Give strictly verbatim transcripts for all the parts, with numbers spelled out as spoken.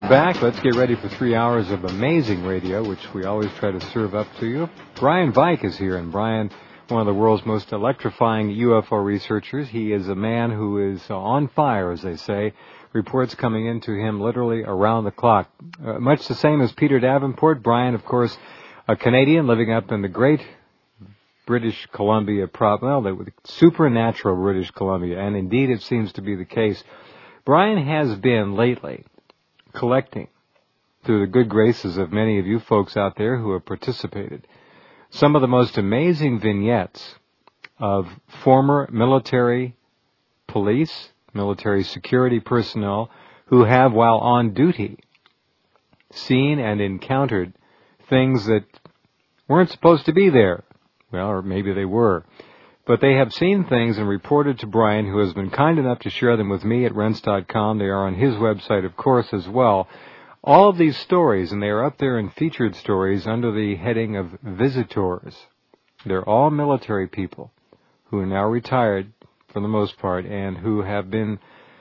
Back. Let's get ready for three hours of amazing radio, which we always try to serve up to you. Brian Vike is here, and Brian, one of the world's most electrifying U F O researchers. He is a man who is on fire, as they say. Reports coming into him literally around the clock. Uh, much the same as Peter Davenport. Brian, of course, a Canadian living up in the great British Columbia province, well, the supernatural British Columbia, and indeed it seems to be the case. Brian has been lately collecting, through the good graces of many of you folks out there who have participated, some of the most amazing vignettes of former military police, military security personnel who have, while on duty, seen and encountered things that weren't supposed to be there. Well, or maybe they were. But they have seen things and reported to Brian, who has been kind enough to share them with me at rense dot com. They are on his website, of course, as well. All of these stories, and they are up there in featured stories under the heading of visitors. They're all military people who are now retired, for the most part, and who have been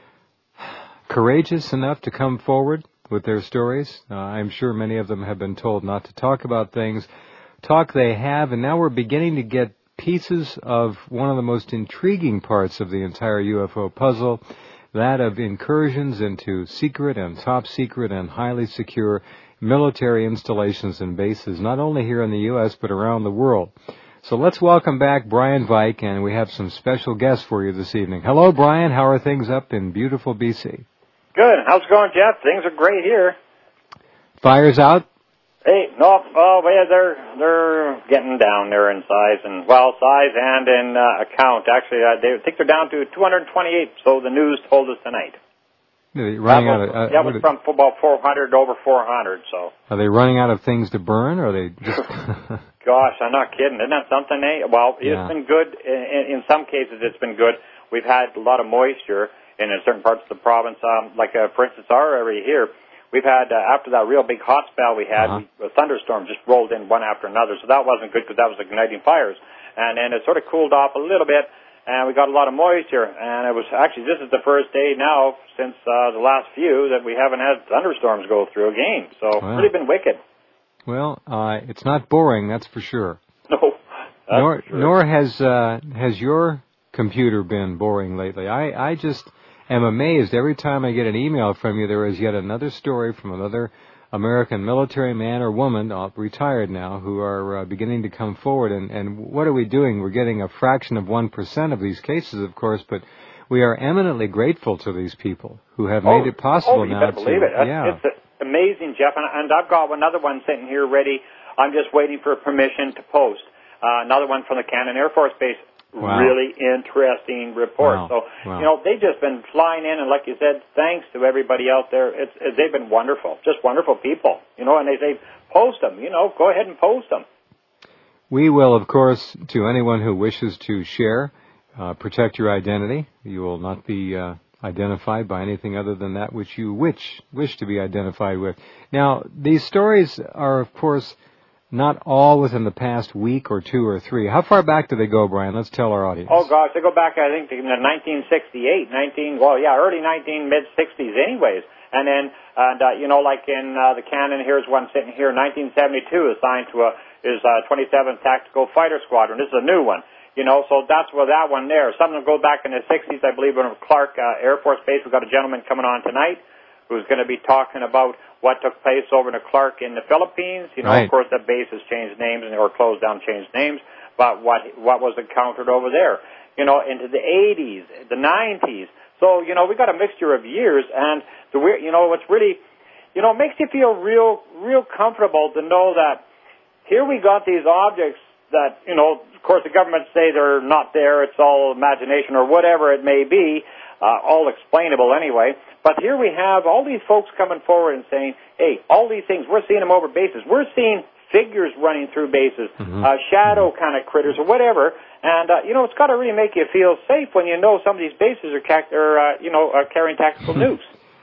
courageous enough to come forward with their stories. Uh, I'm sure many of them have been told not to talk about things. Talk they have, and now we're beginning to get pieces of one of the most intriguing parts of the entire U F O puzzle, that of incursions into secret and top secret and highly secure military installations and bases, not only here in the U S but around the world. So let's welcome back Brian Vike, and we have some special guests for you this evening. Hello, Brian. How are things up in beautiful B C? Good. How's it going, Jeff? Things are great here. Fire's out? Hey, no, oh, well, they're they're getting down there in size and well, size and in uh, account. Actually, uh, they I think they're down to two hundred twenty-eight. So the news told us tonight. Are they running that was, out of? Uh, that was from about four hundred over four hundred. So are they running out of things to burn, or are they just? Gosh, I'm not kidding. Isn't that something? Eh? Well, it's yeah. been good. In, in some cases, it's been good. We've had a lot of moisture in certain parts of the province. Um, like, uh, for instance, our area here. We've had, uh, after that real big hot spell we had, uh-huh. we, a thunderstorm just rolled in one after another, so that wasn't good because that was igniting fires. And then it sort of cooled off a little bit, and we got a lot of moisture. And it was actually, this is the first day now since uh, the last few that we haven't had thunderstorms go through again. So it's well, really been wicked. Well, uh, it's not boring, that's for sure. No, that's nor, for sure. Nor has, uh, has your computer been boring lately. I, I just... I'm amazed every time I get an email from you. There is yet another story from another American military man or woman, uh, retired now, who are uh, beginning to come forward. And, and what are we doing? We're getting a fraction of one percent of these cases, of course, but we are eminently grateful to these people who have oh, made it possible oh, you now better to... believe it. Yeah. It's amazing, Jeff. And, and I've got another one sitting here ready. I'm just waiting for permission to post. Uh, another one from the Cannon Air Force Base. Wow. Really interesting report. Wow. So, wow. you know, they've just been flying in, and like you said, thanks to everybody out there. It's, it's they've been wonderful, just wonderful people. You know, and they say, post them. You know, go ahead and post them. We will, of course, to anyone who wishes to share, uh, protect your identity. You will not be uh, identified by anything other than that which you wish wish to be identified with. Now, these stories are, of course, not all within the past week or two or three. How far back do they go, Brian? Let's tell our audience. Oh, gosh, they go back, I think, to nineteen sixty-eight, nineteen, well, yeah, early nineteen, mid-sixties anyways. And then, and uh, you know, like in uh, the Cannon, here's one sitting here, nineteen seventy-two, assigned to a, is uh, twenty-seventh Tactical Fighter Squadron. This is a new one. You know, so that's where that one there. Some of them go back in the sixties, I believe, in Clark uh, Air Force Base. We've got a gentleman coming on tonight who's going to be talking about what took place over in Clark in the Philippines. You know, right. Of course, that base has changed names or closed down, changed names. But what what was encountered over there? You know, into the eighties, the nineties. So, you know, we got a mixture of years, and the you know, what's really, you know, it makes you feel real, real comfortable to know that here we got these objects that, you know, of course, the government say they're not there. It's all imagination or whatever it may be. Uh, all explainable anyway. But here we have all these folks coming forward and saying, hey, all these things, we're seeing them over bases. We're seeing figures running through bases, mm-hmm. uh, shadow mm-hmm. kind of critters or whatever. And, uh, you know, it's got to really make you feel safe when you know some of these bases are, ca- are uh, you know, are carrying tactical nukes.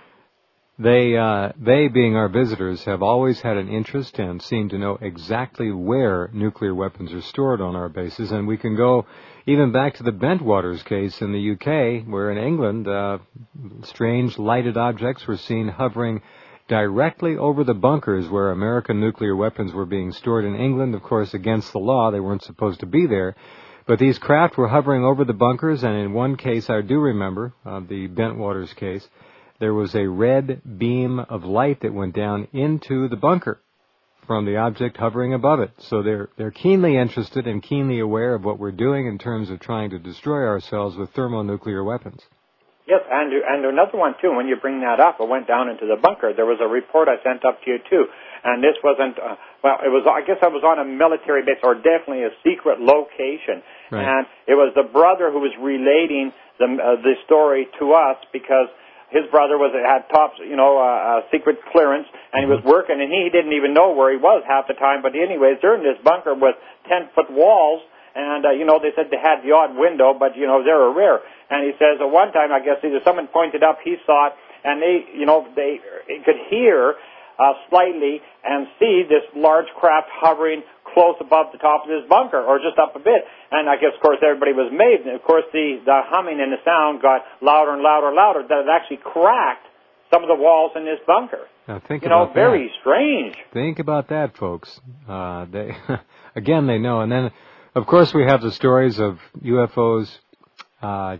They, uh, they, being our visitors, have always had an interest and seem to know exactly where nuclear weapons are stored on our bases. And we can go even back to the Bentwaters case in the U K, where in England, uh, strange lighted objects were seen hovering directly over the bunkers where American nuclear weapons were being stored in England, of course, against the law. They weren't supposed to be there. But these craft were hovering over the bunkers, and in one case I do remember, uh, the Bentwaters case, there was a red beam of light that went down into the bunker from the object hovering above it. So they're they're keenly interested and keenly aware of what we're doing in terms of trying to destroy ourselves with thermonuclear weapons. Yes, and, and another one, too, when you bring that up, I went down into the bunker. There was a report I sent up to you, too, and this wasn't, uh, well, it was, I guess I was on a military base, or definitely a secret location, right. And it was the brother who was relating the, uh, the story to us, because his brother was had top, you know, uh, uh, secret clearance, and he was working, and he didn't even know where he was half the time, but anyways, they're in this bunker with ten-foot walls, and, uh, you know, they said they had the odd window, but, you know, they were rare. And he says, at one time, I guess either someone pointed up, he saw it, and they, you know, they could hear uh, slightly and see this large craft hovering close above the top of this bunker, or just up a bit. And I guess, of course, everybody was amazed. And, of course, the, the humming and the sound got louder and louder and louder, that it actually cracked some of the walls in this bunker. Now think you know, about very that. strange. Think about that, folks. Uh, they again, they know. And then, of course, we have the stories of U F Os uh,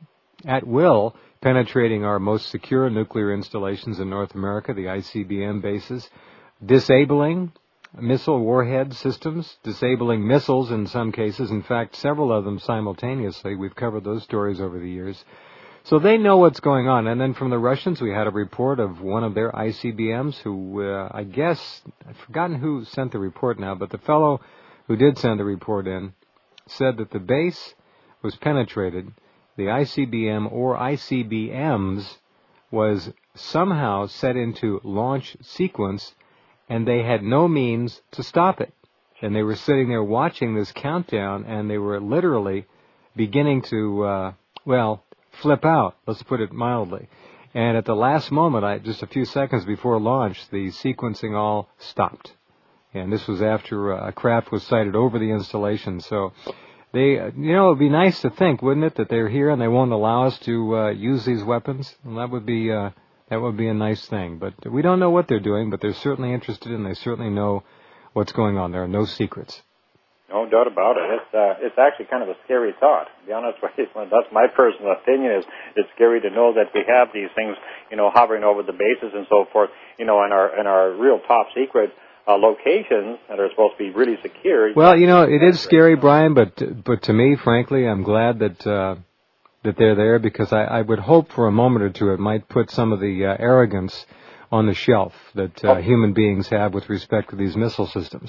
at will penetrating our most secure nuclear installations in North America, the I C B M bases, disabling missile warhead systems, disabling missiles in some cases, in fact, several of them simultaneously. We've covered those stories over the years. So they know what's going on. And then from the Russians, we had a report of one of their I C B Ms who, uh, I guess, I've forgotten who sent the report now, but the fellow who did send the report in said that the base was penetrated. The I C B M or I C B Ms was somehow set into launch sequence, and they had no means to stop it. And they were sitting there watching this countdown, and they were literally beginning to, uh, well, flip out, let's put it mildly. And at the last moment, I, just a few seconds before launch, the sequencing all stopped. And this was after a craft was sighted over the installation. So they, you know, it would be nice to think, wouldn't it, that they're here and they won't allow us to uh, use these weapons? And that would be uh, that would be a nice thing. But we don't know what they're doing, but they're certainly interested and they certainly know what's going on. There are no secrets. No doubt about it. It's uh, it's actually kind of a scary thought. To be honest with you, that's my personal opinion. Is it's scary to know that we have these things, you know, hovering over the bases and so forth, you know, and our and our real top secret uh, locations that are supposed to be really secure. Well, you know, it is scary, Brian, but but to me, frankly, I'm glad that uh, that they're there, because I, I would hope for a moment or two it might put some of the uh, arrogance on the shelf that uh, oh. human beings have with respect to these missile systems.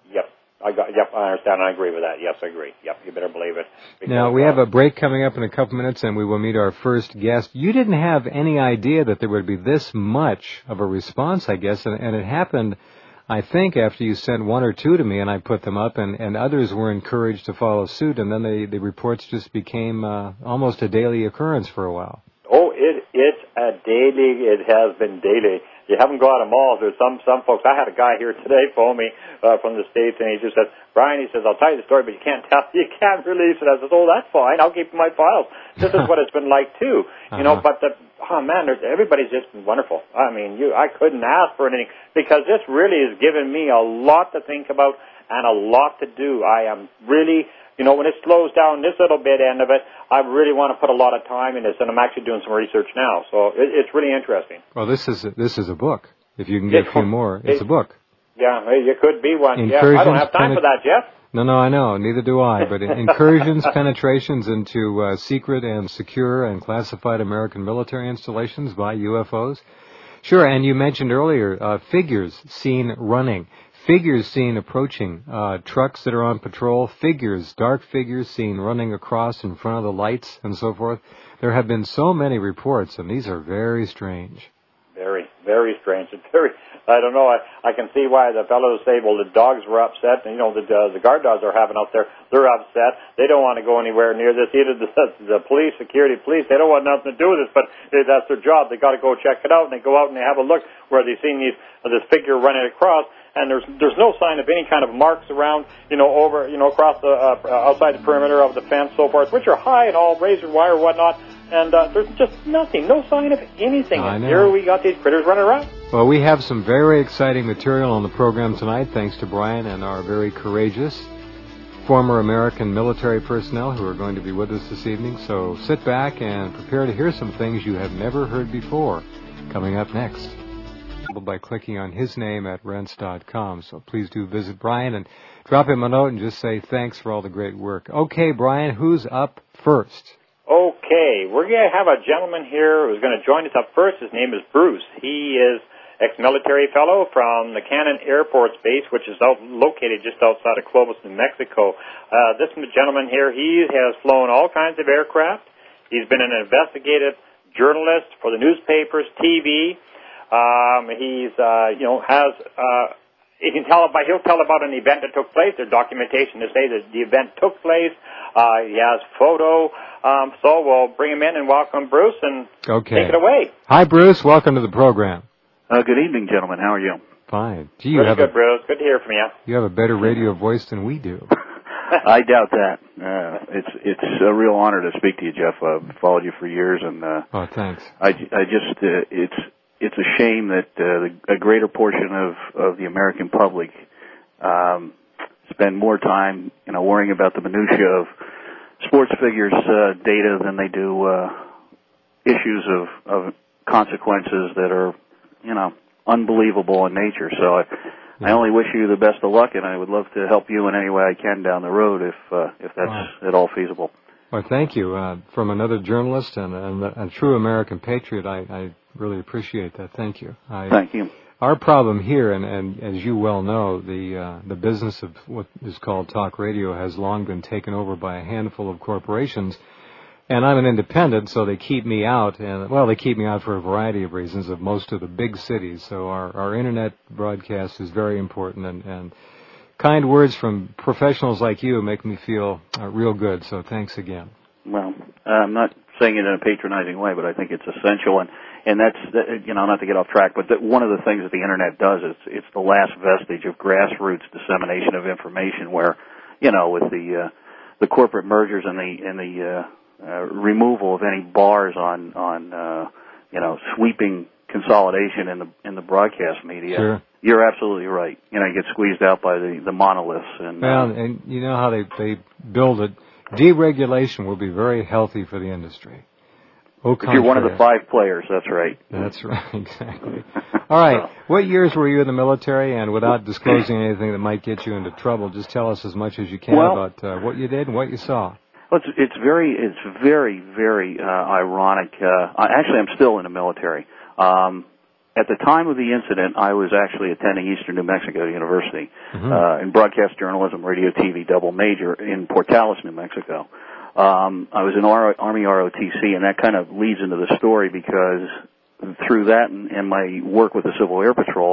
I got, yep, I understand. I agree with that. Yes, I agree. Yep, you better believe it. Because, now, we uh, have a break coming up in a couple minutes, and we will meet our first guest. You didn't have any idea that there would be this much of a response, I guess, and, and it happened, I think, after you sent one or two to me, and I put them up, and, and others were encouraged to follow suit, and then the, the reports just became uh, almost a daily occurrence for a while. Oh, it it's a daily. It has been daily. You haven't got them all. There's some some folks. I had a guy here today phone me uh, from the States, and he just said, Brian, he says, I'll tell you the story, but you can't tell, you can't release it. I said, oh, that's fine. I'll keep my files. This is what it's been like too, you uh-huh. know. But the oh man, there's, everybody's just been wonderful. I mean, you, I couldn't ask for anything, because this really has given me a lot to think about and a lot to do. I am really. You know, when it slows down this little bit end of it, I really want to put a lot of time in this, and I'm actually doing some research now. So it, it's really interesting. Well, this is a, this is a book. If you can get it, a few more, it's it, a book. Yeah, it could be one. Yeah, I don't have time penet- for that, Jeff. No, no, I know. Neither do I. But incursions, penetrations into uh, secret and secure and classified American military installations by U F Os. Sure, and you mentioned earlier uh, figures seen running. Figures seen approaching, uh, trucks that are on patrol, figures, dark figures seen running across in front of the lights and so forth. There have been so many reports, and these are very strange. Very, very strange. It's very, I don't know, I, I can see why the fellows say, well, the dogs were upset, and, you know, the, uh, the guard dogs are having out there, they're upset. They don't want to go anywhere near this. Either the, the police, security police, they don't want nothing to do with this, but that's their job. They got to go check it out, and they go out and they have a look where they've seen these, uh, this figure running across. And there's there's no sign of any kind of marks around, you know, over, you know, across the uh, outside the perimeter of the fence, so forth, which are high and all razor wire, whatnot. And uh, there's just nothing, no sign of anything. And here we got these critters running around. Well, we have some very exciting material on the program tonight, thanks to Brian and our very courageous former American military personnel who are going to be with us this evening. So sit back and prepare to hear some things you have never heard before coming up next. By clicking on his name at rense dot com. So please do visit Brian and drop him a note and just say thanks for all the great work. Okay, Brian, who's up first? Okay, we're going to have a gentleman here who's going to join us up first. His name is Bruce. He is ex-military fellow from the Cannon Air Force Base, which is out, located just outside of Clovis, New Mexico. Uh, this gentleman here, he has flown all kinds of aircraft. He's been an investigative journalist for the newspapers, T V. Um, he's, uh, you know, has, uh, he can tell about, he'll tell about an event that took place. There's documentation to say that the event took place. Uh, he has photo. Um, so we'll bring him in and welcome Bruce and okay. Take it away. Hi, Bruce. Welcome to the program. Uh, good evening, gentlemen. How are you? Fine. Gee, you Pretty have good, a, Bruce. Good to hear from you. You have a better radio voice than we do. I doubt that. Uh, it's it's a real honor to speak to you, Jeff. I've followed you for years, and uh, oh, thanks. I, I just uh, it's it's a shame that uh, the, a greater portion of, of the American public um, spend more time, you know, worrying about the minutia of sports figures uh, data than they do uh, issues of, of consequences that are, you know, unbelievable in nature. So I, yeah. I only wish you the best of luck, and I would love to help you in any way I can down the road if uh, if that's wow. at all feasible. Well, thank you. Uh, from another journalist and, and a true American patriot, I, I really appreciate that. Thank you. I, thank you. Our problem here, and, and as you well know, the uh, the business of what is called talk radio has long been taken over by a handful of corporations. And I'm an independent, so they keep me out. And well, they keep me out for a variety of reasons of most of the big cities. So our, our internet broadcast is very important, and, and kind words from professionals like you make me feel uh, real good. So thanks again. Well, I'm not saying it in a patronizing way, but I think it's essential. And, and that's, you know, not to get off track, but that one of the things that the internet does is it's the last vestige of grassroots dissemination of information where, you know, with the, uh, the corporate mergers and the, and the, uh, Uh, removal of any bars on on uh, you know sweeping consolidation in the in the broadcast media. Sure. You're absolutely right. You know, you get squeezed out by the, the monoliths. And well, uh, and you know how they they build it. Deregulation will be very healthy for the industry. Au if you're one of the five players, that's right. That's right, exactly. All right. What years were you in the military? And without disclosing anything that might get you into trouble, just tell us as much as you can well, about uh, what you did and what you saw. Well, it's, it's very, it's very, very uh, ironic. Uh, I, actually, I'm still in the military. Um, at the time of the incident, I was actually attending Eastern New Mexico University mm-hmm. uh, in broadcast journalism, radio, T V, double major in Portales, New Mexico. Um, I was in R- Army R O T C, and that kind of leads into the story because through that and, and my work with the Civil Air Patrol,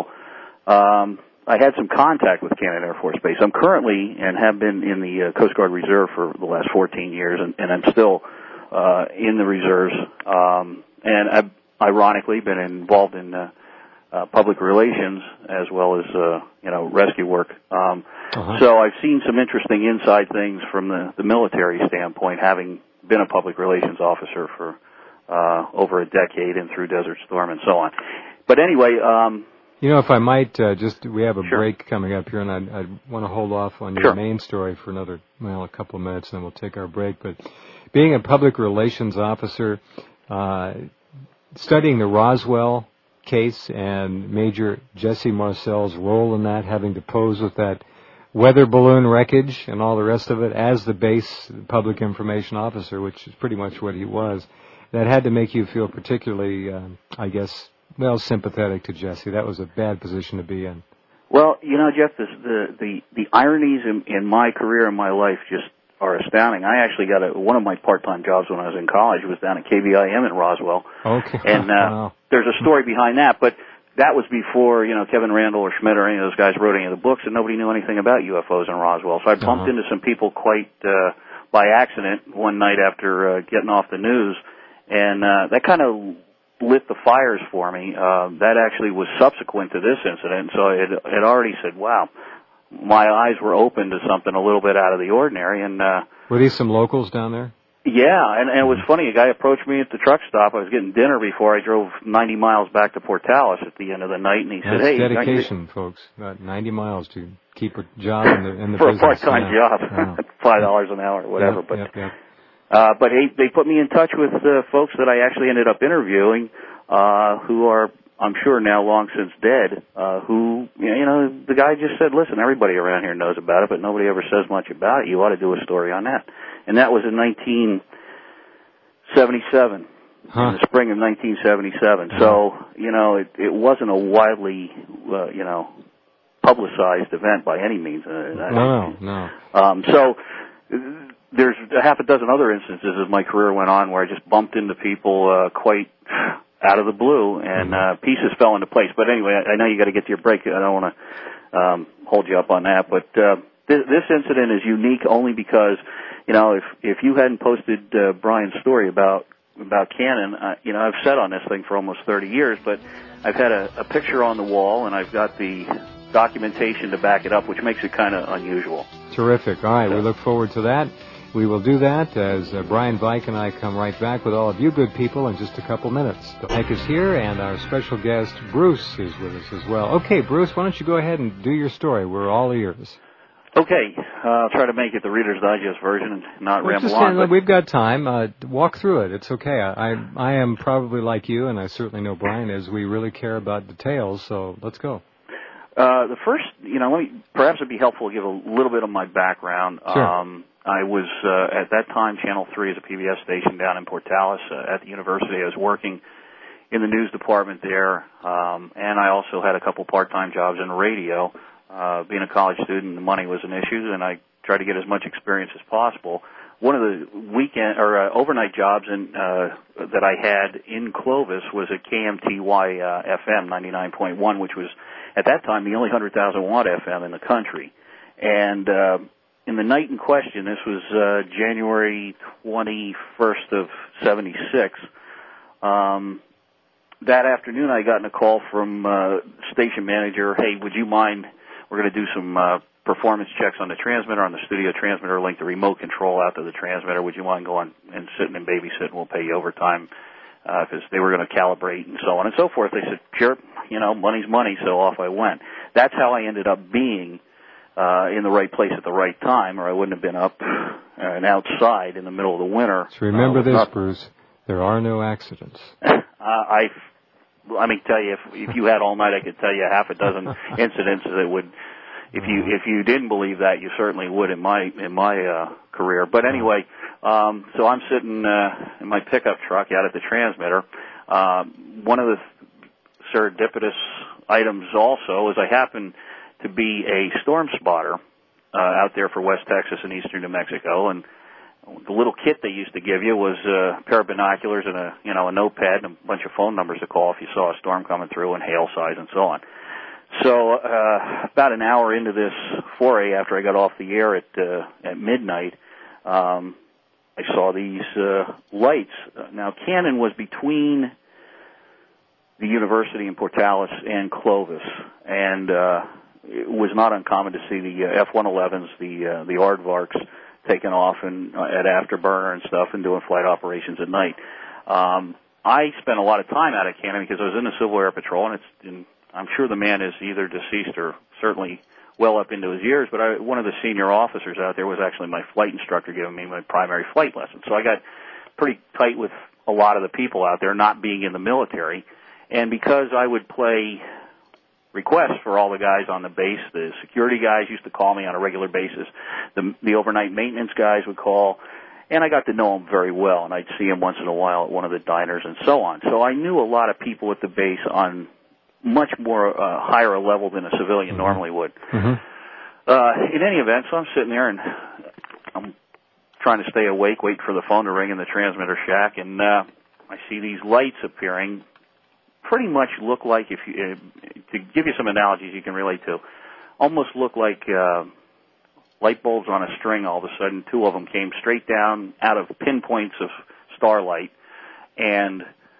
um, I had some contact with Cannon Air Force Base. I'm currently and have been in the uh, Coast Guard Reserve for the last fourteen years, and, and I'm still uh, in the reserves. Um, and I've ironically been involved in uh, uh, public relations as well as uh, you know rescue work. Um, uh-huh. So I've seen some interesting inside things from the, the military standpoint, having been a public relations officer for uh, over a decade and through Desert Storm and so on. But anyway. Um, You know, if I might, uh, just, we have a sure. break coming up here, and I I want to hold off on your sure. main story for another, well, a couple of minutes, and then we'll take our break. But being a public relations officer, uh, studying the Roswell case and Major Jesse Marcel's role in that, having to pose with that weather balloon wreckage and all the rest of it as the base public information officer, which is pretty much what he was, that had to make you feel particularly, uh, I guess, well, sympathetic to Jesse. That was a bad position to be in. Well, you know, Jeff, this, the the the ironies in, in my career and my life just are astounding. I actually got a, one of my part-time jobs when I was in college was down at K V I M in Roswell. Okay. And uh, wow. There's a story behind that, but that was before, you know, Kevin Randall or Schmidt or any of those guys wrote any of the books, and nobody knew anything about U F Os in Roswell. So I bumped uh-huh. into some people quite uh, by accident one night after uh, getting off the news, and uh, that kind of lit the fires for me. Uh, that actually was subsequent to this incident, so it had already said, wow, my eyes were open to something a little bit out of the ordinary. And uh, were these some locals down there? Yeah, and, and it was funny. A guy approached me at the truck stop. I was getting dinner before I drove ninety miles back to Portales at the end of the night, and he That's said, "Hey, dedication, folks. About ninety miles to keep a job in the in the for business." a part-time yeah. job, yeah. five dollars an hour, whatever." Yep, but yep, yep. Uh, but hey, they put me in touch with uh, folks that I actually ended up interviewing, uh, who are, I'm sure, now long since dead. Uh, who, you know, the guy just said, "Listen, everybody around here knows about it, but nobody ever says much about it. You ought to do a story on that." And that was in nineteen seventy-seven, huh. in the spring of nineteen seventy-seven. Yeah. So, you know, it, it wasn't a widely, uh, you know, publicized event by any means. Uh, no, no. Um, so there's a half a dozen other instances as my career went on where I just bumped into people uh, quite out of the blue, and uh, pieces fell into place. But anyway, I, I know you got to get to your break. I don't want to um, hold you up on that, but uh, th- this incident is unique only because, you know, if if you hadn't posted uh, Brian's story about about Cannon, uh, you know, I've said on this thing for almost thirty years, but I've had a, a picture on the wall, and I've got the documentation to back it up, which makes it kind of unusual. Terrific. All right, so. We look forward to that. We will do that as uh, Brian Vike and I come right back with all of you good people in just a couple minutes. Mike is here, and our special guest, Bruce, is with us as well. Okay, Bruce, why don't you go ahead and do your story. We're all ears. Okay, uh, I'll try to make it the Reader's Digest version and not well, ramble just, on. But we've got time. Uh, walk through it. It's okay. I, I I am probably like you, and I certainly know Brian is. We really care about details, so let's go. Uh, the first, you know, let me, perhaps it'd be helpful to give a little bit of my background. Sure. Um, I was, uh, at that time, Channel three is a P B S station down in Portales uh, at the university. I was working in the news department there, um, and I also had a couple part-time jobs in radio. Uh, being a college student, the money was an issue, and I tried to get as much experience as possible. One of the weekend or uh, overnight jobs in, uh, that I had in Clovis was at K M T Y uh, F M ninety-nine point one, which was at that time the only one hundred thousand watt F M in the country. And uh, in the night in question, this was uh, January twenty-first of seventy-six. Um, that afternoon, I got a call from uh, station manager. Hey, would you mind? We're going to do some uh, performance checks on the transmitter, on the studio transmitter, link the remote control out to the transmitter. Would you mind going and sitting and babysitting? We'll pay you overtime because uh, they were going to calibrate and so on and so forth. They said, sure, you know, money's money, so off I went. That's how I ended up being uh, in the right place at the right time, or I wouldn't have been up uh, and outside in the middle of the winter. So remember uh, this, not... Bruce, there are no accidents. uh, I Let me tell you, if, if you had all night, I could tell you half a dozen incidents that would, if you if you didn't believe that, you certainly would in my in my uh, career. But anyway, um, so I'm sitting uh, in my pickup truck out at the transmitter. Uh, one of the serendipitous items also is I happen to be a storm spotter uh, out there for West Texas and eastern New Mexico, and the little kit they used to give you was a pair of binoculars and a, you know, a notepad and a bunch of phone numbers to call if you saw a storm coming through and hail size and so on. So, uh, about an hour into this foray after I got off the air at, uh, at midnight, um, I saw these, uh, lights. Now, Cannon was between the university in Portales and Clovis, and, uh, it was not uncommon to see the uh, F one elevens, the, uh, the Aardvarks, taking off and uh, at afterburner and stuff and doing flight operations at night. Um, I spent a lot of time out at Cannon because I was in the Civil Air Patrol, and it's, and I'm sure the man is either deceased or certainly well up into his years, but I, one of the senior officers out there was actually my flight instructor giving me my primary flight lesson. So I got pretty tight with a lot of the people out there, not being in the military. And because I would play requests for all the guys on the base, the security guys used to call me on a regular basis. The, the overnight maintenance guys would call, and I got to know them very well, and I'd see them once in a while at one of the diners and so on. So I knew a lot of people at the base on much more uh, higher a level than a civilian mm-hmm. normally would. Mm-hmm. Uh, in any event, so I'm sitting there, and I'm trying to stay awake, wait for the phone to ring in the transmitter shack, and uh, I see these lights appearing. Pretty much look like, if you, uh, to give you some analogies you can relate to, almost look like uh, light bulbs on a string. All of a sudden, two of them came straight down out of pinpoints of starlight and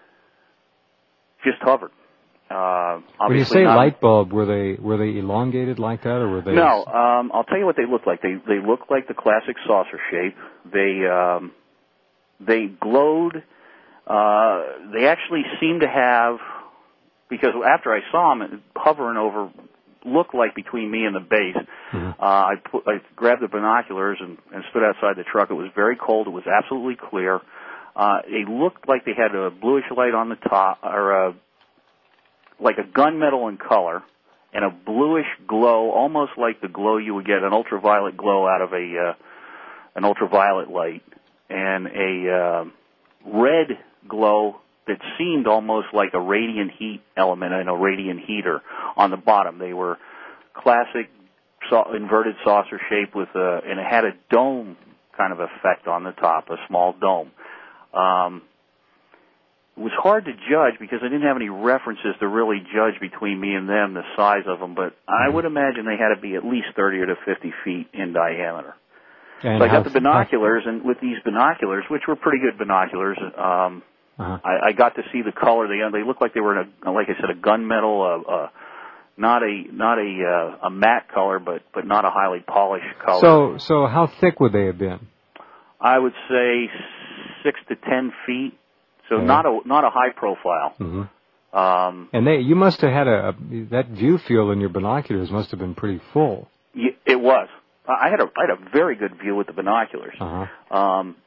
just hovered. Uh, when you say not, light bulb, were they were they elongated like that, or were they? No, um, I'll tell you what they look like. They they look like the classic saucer shape. They um, they glowed. Uh, they actually seemed to have, because after I saw them hovering over, looked like between me and the base, mm-hmm. uh, I, put, I grabbed the binoculars and, and stood outside the truck. It was very cold. It was absolutely clear. Uh, they looked like they had a bluish light on the top, or a, like a gunmetal in color, and a bluish glow, almost like the glow you would get, an ultraviolet glow out of a uh, an ultraviolet light, and a uh, red glow that seemed almost like a radiant heat element in a radiant heater on the bottom. They were classic sa- inverted saucer shape with a, and it had a dome kind of effect on the top, a small dome. Um, it was hard to judge because I didn't have any references to really judge between me and them the size of them, but I would imagine they had to be at least thirty or to fifty feet in diameter. And so I got the binoculars, and with these binoculars, which were pretty good binoculars, um, uh-huh. I, I got to see the color. They they looked like they were in a, like I said, a gunmetal, uh, uh, not a not a uh, a matte color, but but not a highly polished color. So so how thick would they have been? I would say six to ten feet. So okay. not a not a high profile. Mm-hmm. Um, and they you must have had a, a that view field in your binoculars must have been pretty full. It was. I had a I had a very good view with the binoculars. Uh-huh. Um,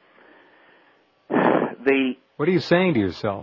they. What are you saying to yourself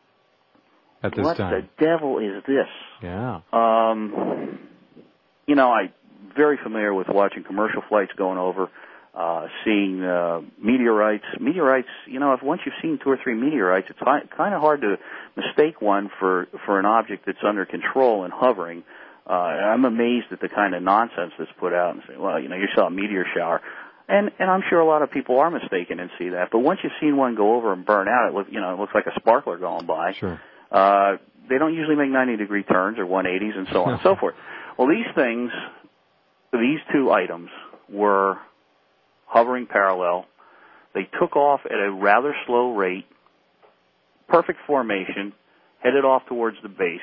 at this what time? What the devil is this? Yeah. Um, you know, I'm very familiar with watching commercial flights going over, uh, seeing uh, meteorites. Meteorites, you know, if once you've seen two or three meteorites, it's kind of hard to mistake one for, for an object that's under control and hovering. Uh, I'm amazed at the kind of nonsense that's put out and say, well, you know, you saw a meteor shower. And and I'm sure a lot of people are mistaken and see that. But once you've seen one go over and burn out, it look, you know, it looks like a sparkler going by. Sure. Uh, they don't usually make ninety degree turns or one eighties and so on and so forth. Well, these things, these two items were hovering parallel. They took off at a rather slow rate, perfect formation, headed off towards the base.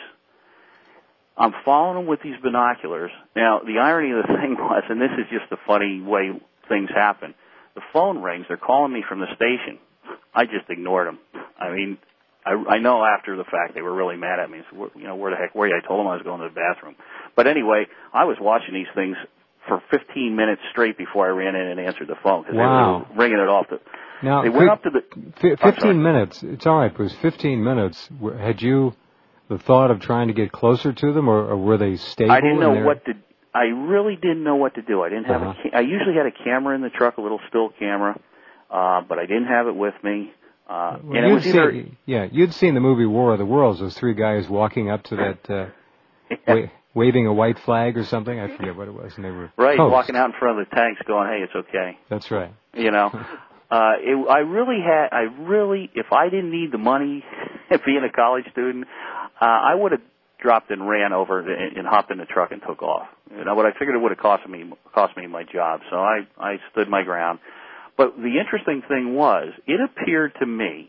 I'm following them with these binoculars. Now, the irony of the thing was, and this is just the funny way things happen, the phone rings. They're calling me from the station. I just ignored them. I mean, I, I know after the fact they were really mad at me. So, you know, where the heck were you? I told them I was going to the bathroom. But anyway, I was watching these things for fifteen minutes straight before I ran in and answered the phone because wow. they were ringing it off. The, now, they went up to the f- fifteen minutes. It's all right, Bruce. Fifteen minutes. Had you the thought of trying to get closer to them, or, or were they stable? I didn't know what to. I really didn't know what to do. I didn't have uh-huh. a. Ca- I usually had a camera in the truck, a little still camera, uh, but I didn't have it with me. Uh, well, and it was either, seen, yeah, you'd seen the movie War of the Worlds. Those three guys walking up to that, uh, yeah. wa- waving a white flag or something. I forget what it was, and they were right toast. walking out in front of the tanks, going, "Hey, it's okay." That's right. You know, uh, it, I really had. I really, if I didn't need the money, being a college student, uh, I would have dropped and ran over and, and hopped in the truck and took off. You know, but I figured it would have cost me cost me my job, so I I stood my ground. But the interesting thing was, it appeared to me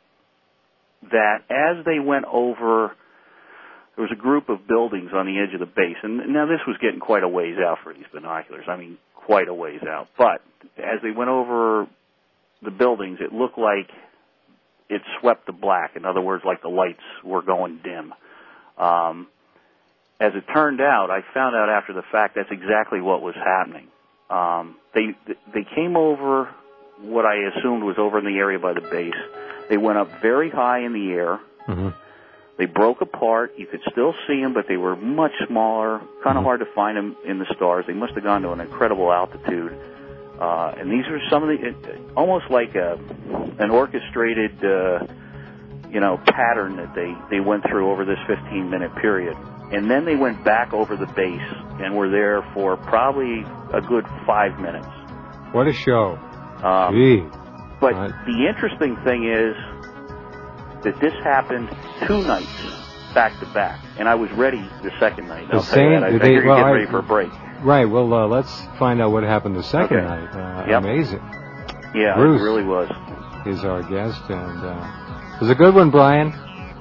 that as they went over, there was a group of buildings on the edge of the base, and now this was getting quite a ways out for these binoculars. I mean, quite a ways out. But as they went over the buildings, it looked like it swept to black. In other words, like the lights were going dim. Um, as it turned out, I found out after the fact that's exactly what was happening. Um, they they came over what I assumed was over in the area by the base. They went up very high in the air. Mm-hmm. They broke apart. You could still see them, but they were much smaller, kind of mm-hmm. hard to find them in the stars. They must have gone to an incredible altitude. Uh, and these are some of the, it, almost like a, an orchestrated, uh, you know, pattern that they, they went through over this fifteen-minute period. And then they went back over the base and were there for probably a good five minutes. What a show. Um, Gee. But right. the interesting thing is that this happened two nights back to back, and I was ready the second night. The I'll same, tell you that. I figured well, you're getting I, ready for a break. Right. Well, uh, let's find out what happened the second okay. night. Uh, yep. Amazing. Yeah, Bruce it really was. Is our guest, and uh, it was a good one, Brian.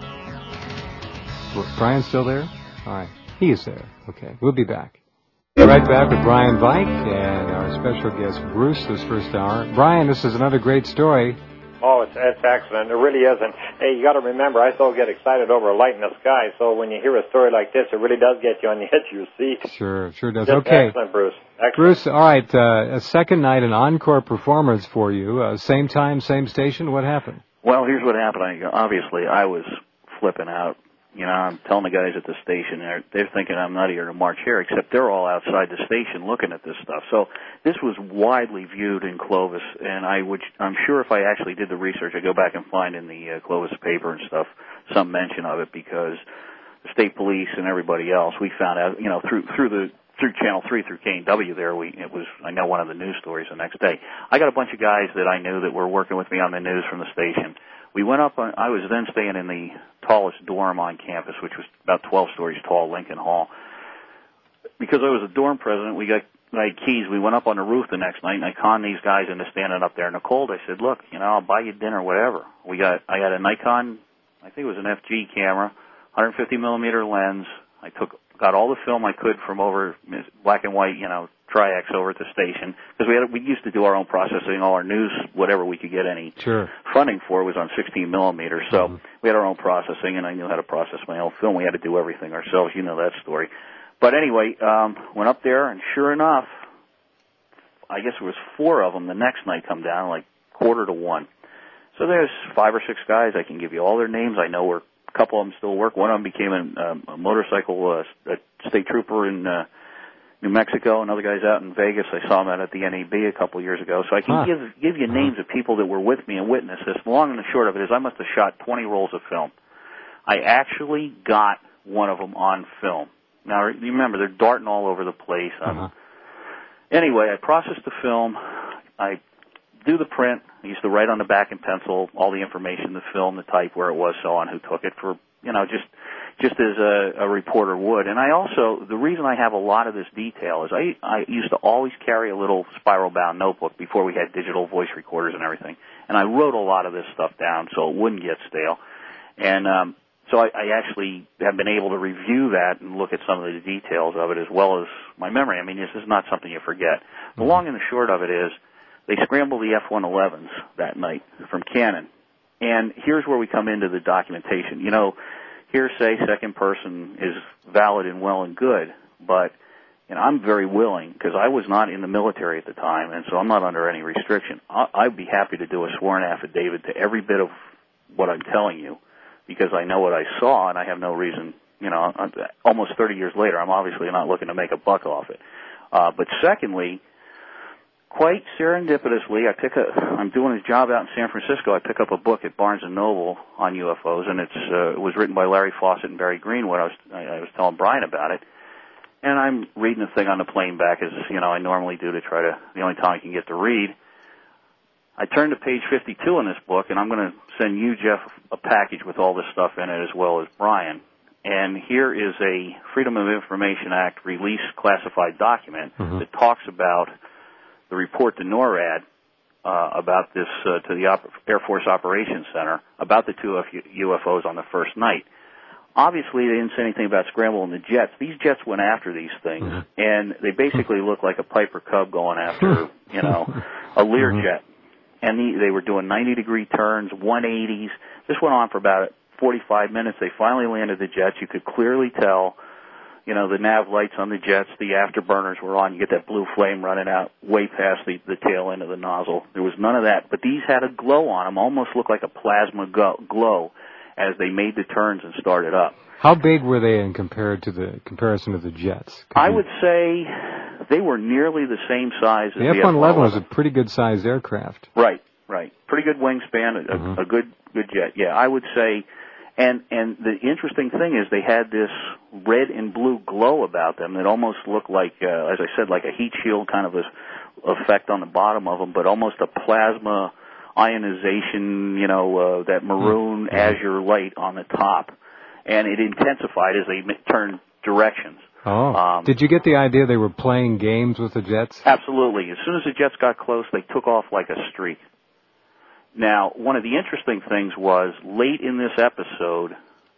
Brian's still there? All right. He is there. Okay. We'll be back. Right back with Brian Vike and our special guest, Bruce, this first hour. Brian, this is another great story. Oh, it's, it's excellent. It really is. And, hey, you got to remember, I still get excited over a light in the sky. So when you hear a story like this, it really does get you on the edge of your seat. Sure, sure does. Just okay. Excellent, Bruce. Excellent. Bruce, all right, uh, a second night, an encore performance for you. Uh, same time, same station. What happened? Well, here's what happened. I, obviously, I was flipping out. You know, I'm telling the guys at the station, they're, they're thinking I'm not here to march here, except they're all outside the station looking at this stuff. So this was widely viewed in Clovis, and I would, I'm sure if I actually did the research, I'd go back and find in the uh, Clovis paper and stuff some mention of it, because the state police and everybody else, we found out, you know, through through the through Channel three, through K and W there, we it was, I know, one of the news stories the next day. I got a bunch of guys that I knew that were working with me on the news from the station. We went up on, I was then staying in the tallest dorm on campus, which was about twelve stories tall, Lincoln Hall. Because I was a dorm president, we got, I had keys. We went up on the roof the next night, and I conned these guys into standing up there in the cold. I said, look, you know, I'll buy you dinner, whatever. We got, I had a Nikon, I think it was an F G camera, one fifty millimeter lens. I took, got all the film I could from over black and white, you know, Tri-X over at the station, because we had we used to do our own processing. All our news, whatever we could get any sure. funding for, was on sixteen millimeters. So mm-hmm. we had our own processing, and I knew how to process my own film. We had to do everything ourselves. You know that story. But anyway, um, went up there, and sure enough, I guess it was four of them the next night come down, like quarter to one. So there's five or six guys. I can give you all their names. I know where a couple of them still work. One of them became a, um, a motorcycle uh, a state trooper in uh, New Mexico. Another guy's out in Vegas. I saw him out at the N A B a couple of years ago. So I can huh. give give you names of people that were with me and witnessed this. The long and the short of it is I must have shot twenty rolls of film. I actually got one of them on film. Now, remember, they're darting all over the place. Um, uh-huh. Anyway, I processed the film. I do the print. I used to write on the back in pencil all the information, the film, the type, where it was, so on, who took it, for, you know, just just as a, a reporter would. And I also, the reason I have a lot of this detail is I, I used to always carry a little spiral-bound notebook before we had digital voice recorders and everything. And I wrote a lot of this stuff down so it wouldn't get stale. And um, so I, I actually have been able to review that and look at some of the details of it as well as my memory. I mean, this is not something you forget. The long and the short of it is they scrambled the F one elevens that night from Canon. And here's where we come into the documentation. You know, hearsay, second person, is valid and well and good, but you know, I'm very willing, because I was not in the military at the time, and so I'm not under any restriction. I'd be happy to do a sworn affidavit to every bit of what I'm telling you, because I know what I saw, and I have no reason, you know, almost thirty years later, I'm obviously not looking to make a buck off it. Uh, but secondly, quite serendipitously, I pick a, I'm doing a job out in San Francisco. I pick up a book at Barnes and Noble on U F Os, and it's uh, it was written by Larry Fawcett and Barry Greenwood. I was I, I was telling Brian about it, and I'm reading the thing on the plane back, as you know I normally do to try to, the only time I can get to read. I turn to page fifty-two in this book, and I'm going to send you, Jeff, a package with all this stuff in it, as well as Brian. And here is a Freedom of Information Act release classified document mm-hmm. that talks about the report to NORAD uh, about this, uh, to the Op- Air Force Operations Center, about the two U F Os on the first night. Obviously, they didn't say anything about scrambling the jets. These jets went after these things, mm-hmm. and they basically look like a Piper Cub going after, you know, a Lear mm-hmm. jet. And the, they were doing ninety-degree turns, one eighties. This went on for about forty-five minutes. They finally landed the jets. You could clearly tell, you know, the nav lights on the jets, the afterburners were on. You get that blue flame running out way past the, the tail end of the nozzle. There was none of that. But these had a glow on them, almost looked like a plasma go- glow as they made the turns and started up. How big were they in compared to the comparison of the jets? Could I you... would say they were nearly the same size as the F one eleven was a pretty good-sized aircraft. Right, right. Pretty good wingspan, a, mm-hmm. a good good jet. Yeah, I would say. And and the interesting thing is they had this red and blue glow about them that almost looked like, uh, as I said, like a heat shield kind of a effect on the bottom of them, but almost a plasma ionization, you know, uh, that maroon mm-hmm. azure light on the top. And it intensified as they turned directions. Oh. Um, Did you get the idea they were playing games with the jets? Absolutely. As soon as the jets got close, they took off like a streak. Now, one of the interesting things was late in this episode,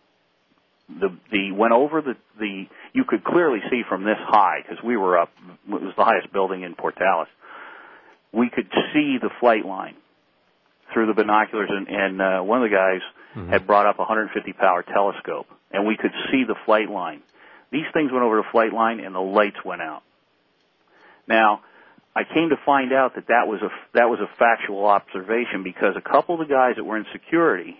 the the went over the, the you could clearly see from this high, because we were up, it was the highest building in Portales, we could see the flight line. through the binoculars, and, and uh, one of the guys mm-hmm. had brought up a one hundred fifty power telescope, and we could see the flight line. These things went over the flight line, and the lights went out. Now, I came to find out that that was a that was a factual observation because a couple of the guys that were in security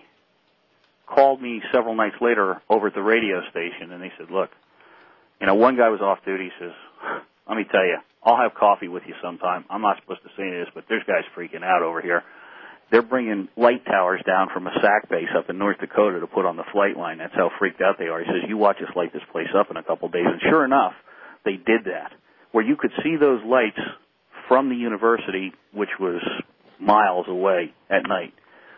called me several nights later over at the radio station, and they said, "Look, you know, one guy was off duty. He says, let me tell you, I'll have coffee with you sometime. I'm not supposed to say this, but there's guys freaking out over here. They're bringing light towers down from a S A C base up in North Dakota to put on the flight line. That's how freaked out they are." He says, "You watch us light this place up in a couple of days." And sure enough, they did that, where you could see those lights from the university, which was miles away at night.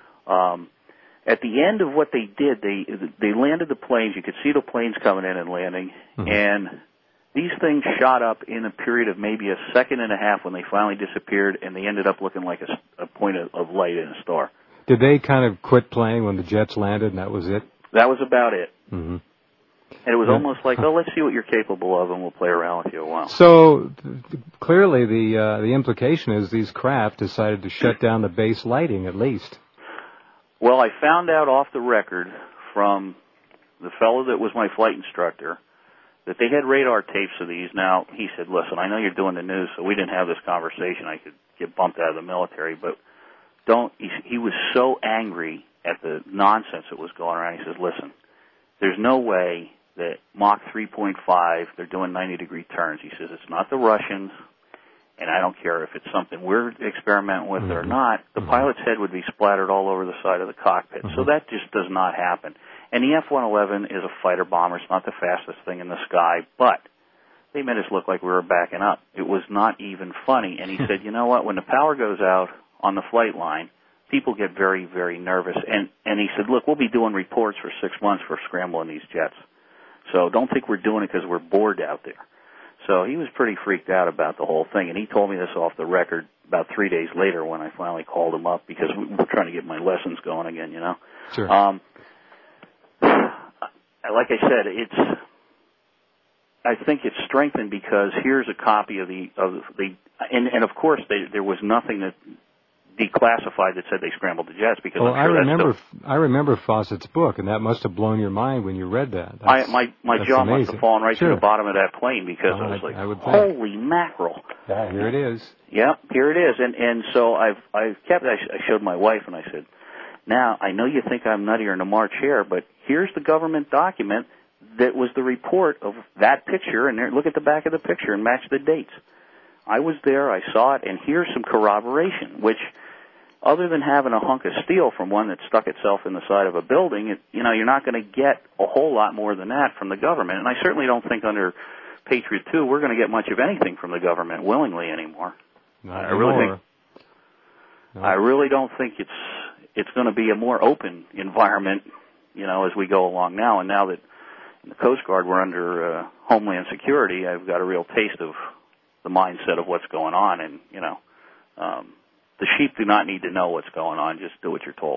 Um, at the end of what they did, they they landed the planes. You could see the planes coming in and landing, mm-hmm. and these things shot up in a period of maybe a second and a half when they finally disappeared, and they ended up looking like a, a point of, of light in a star. Did they kind of quit playing when the jets landed, and that was it? That was about it. Mm-hmm. And it was almost like, oh, let's see what you're capable of, and we'll play around with you a while. So th- clearly the uh, the implication is these craft decided to shut down the base lighting at least. Well, I found out off the record from the fellow that was my flight instructor that they had radar tapes of these. Now, he said, listen, I know you're doing the news, so we didn't have this conversation. I could get bumped out of the military, but don't, he, he was so angry at the nonsense that was going around. He says, listen, there's no way that Mach three point five, they're doing ninety-degree turns. He says, it's not the Russians, and I don't care if it's something we're experimenting with mm-hmm. or not. The mm-hmm. pilot's head would be splattered all over the side of the cockpit. Mm-hmm. So that just does not happen. And the F one eleven is a fighter bomber. It's not the fastest thing in the sky, but they made us look like we were backing up. It was not even funny. And he said, you know what, when the power goes out on the flight line, people get very, very nervous. And, and he said, look, we'll be doing reports for six months for scrambling these jets. So don't think we're doing it because we're bored out there. So he was pretty freaked out about the whole thing. And he told me this off the record about three days later when I finally called him up because we were trying to get my lessons going again, you know. Sure. Um, like I said, it's, I think it's strengthened because here's a copy of the, of the, and, and of course they, there was nothing that declassified that said they scrambled the jets because well, I'm sure I remember, that's still, I remember Fawcett's book, and that must have blown your mind when you read that. I, my my jaw amazing. must have fallen right sure. to the bottom of that plane because well, I was I, like, I would holy mackerel. Yeah, here it is. Yep, here it is. And, and so I've, I've kept, I showed my wife and I said, now, I know you think I'm nuttier than a March hare, but here's the government document that was the report of that picture, and there, look at the back of the picture and match the dates. I was there, I saw it, and here's some corroboration, which, other than having a hunk of steel from one that stuck itself in the side of a building, it, you know, you're not going to get a whole lot more than that from the government. And I certainly don't think under Patriot two we're going to get much of anything from the government willingly anymore. Not I really anymore. think no. I really don't think it's it's going to be a more open environment, you know, as we go along now. And now that in the Coast Guard we're under uh, Homeland Security, I've got a real taste of the mindset of what's going on. And, you know, um, the sheep do not need to know what's going on. Just do what you're told.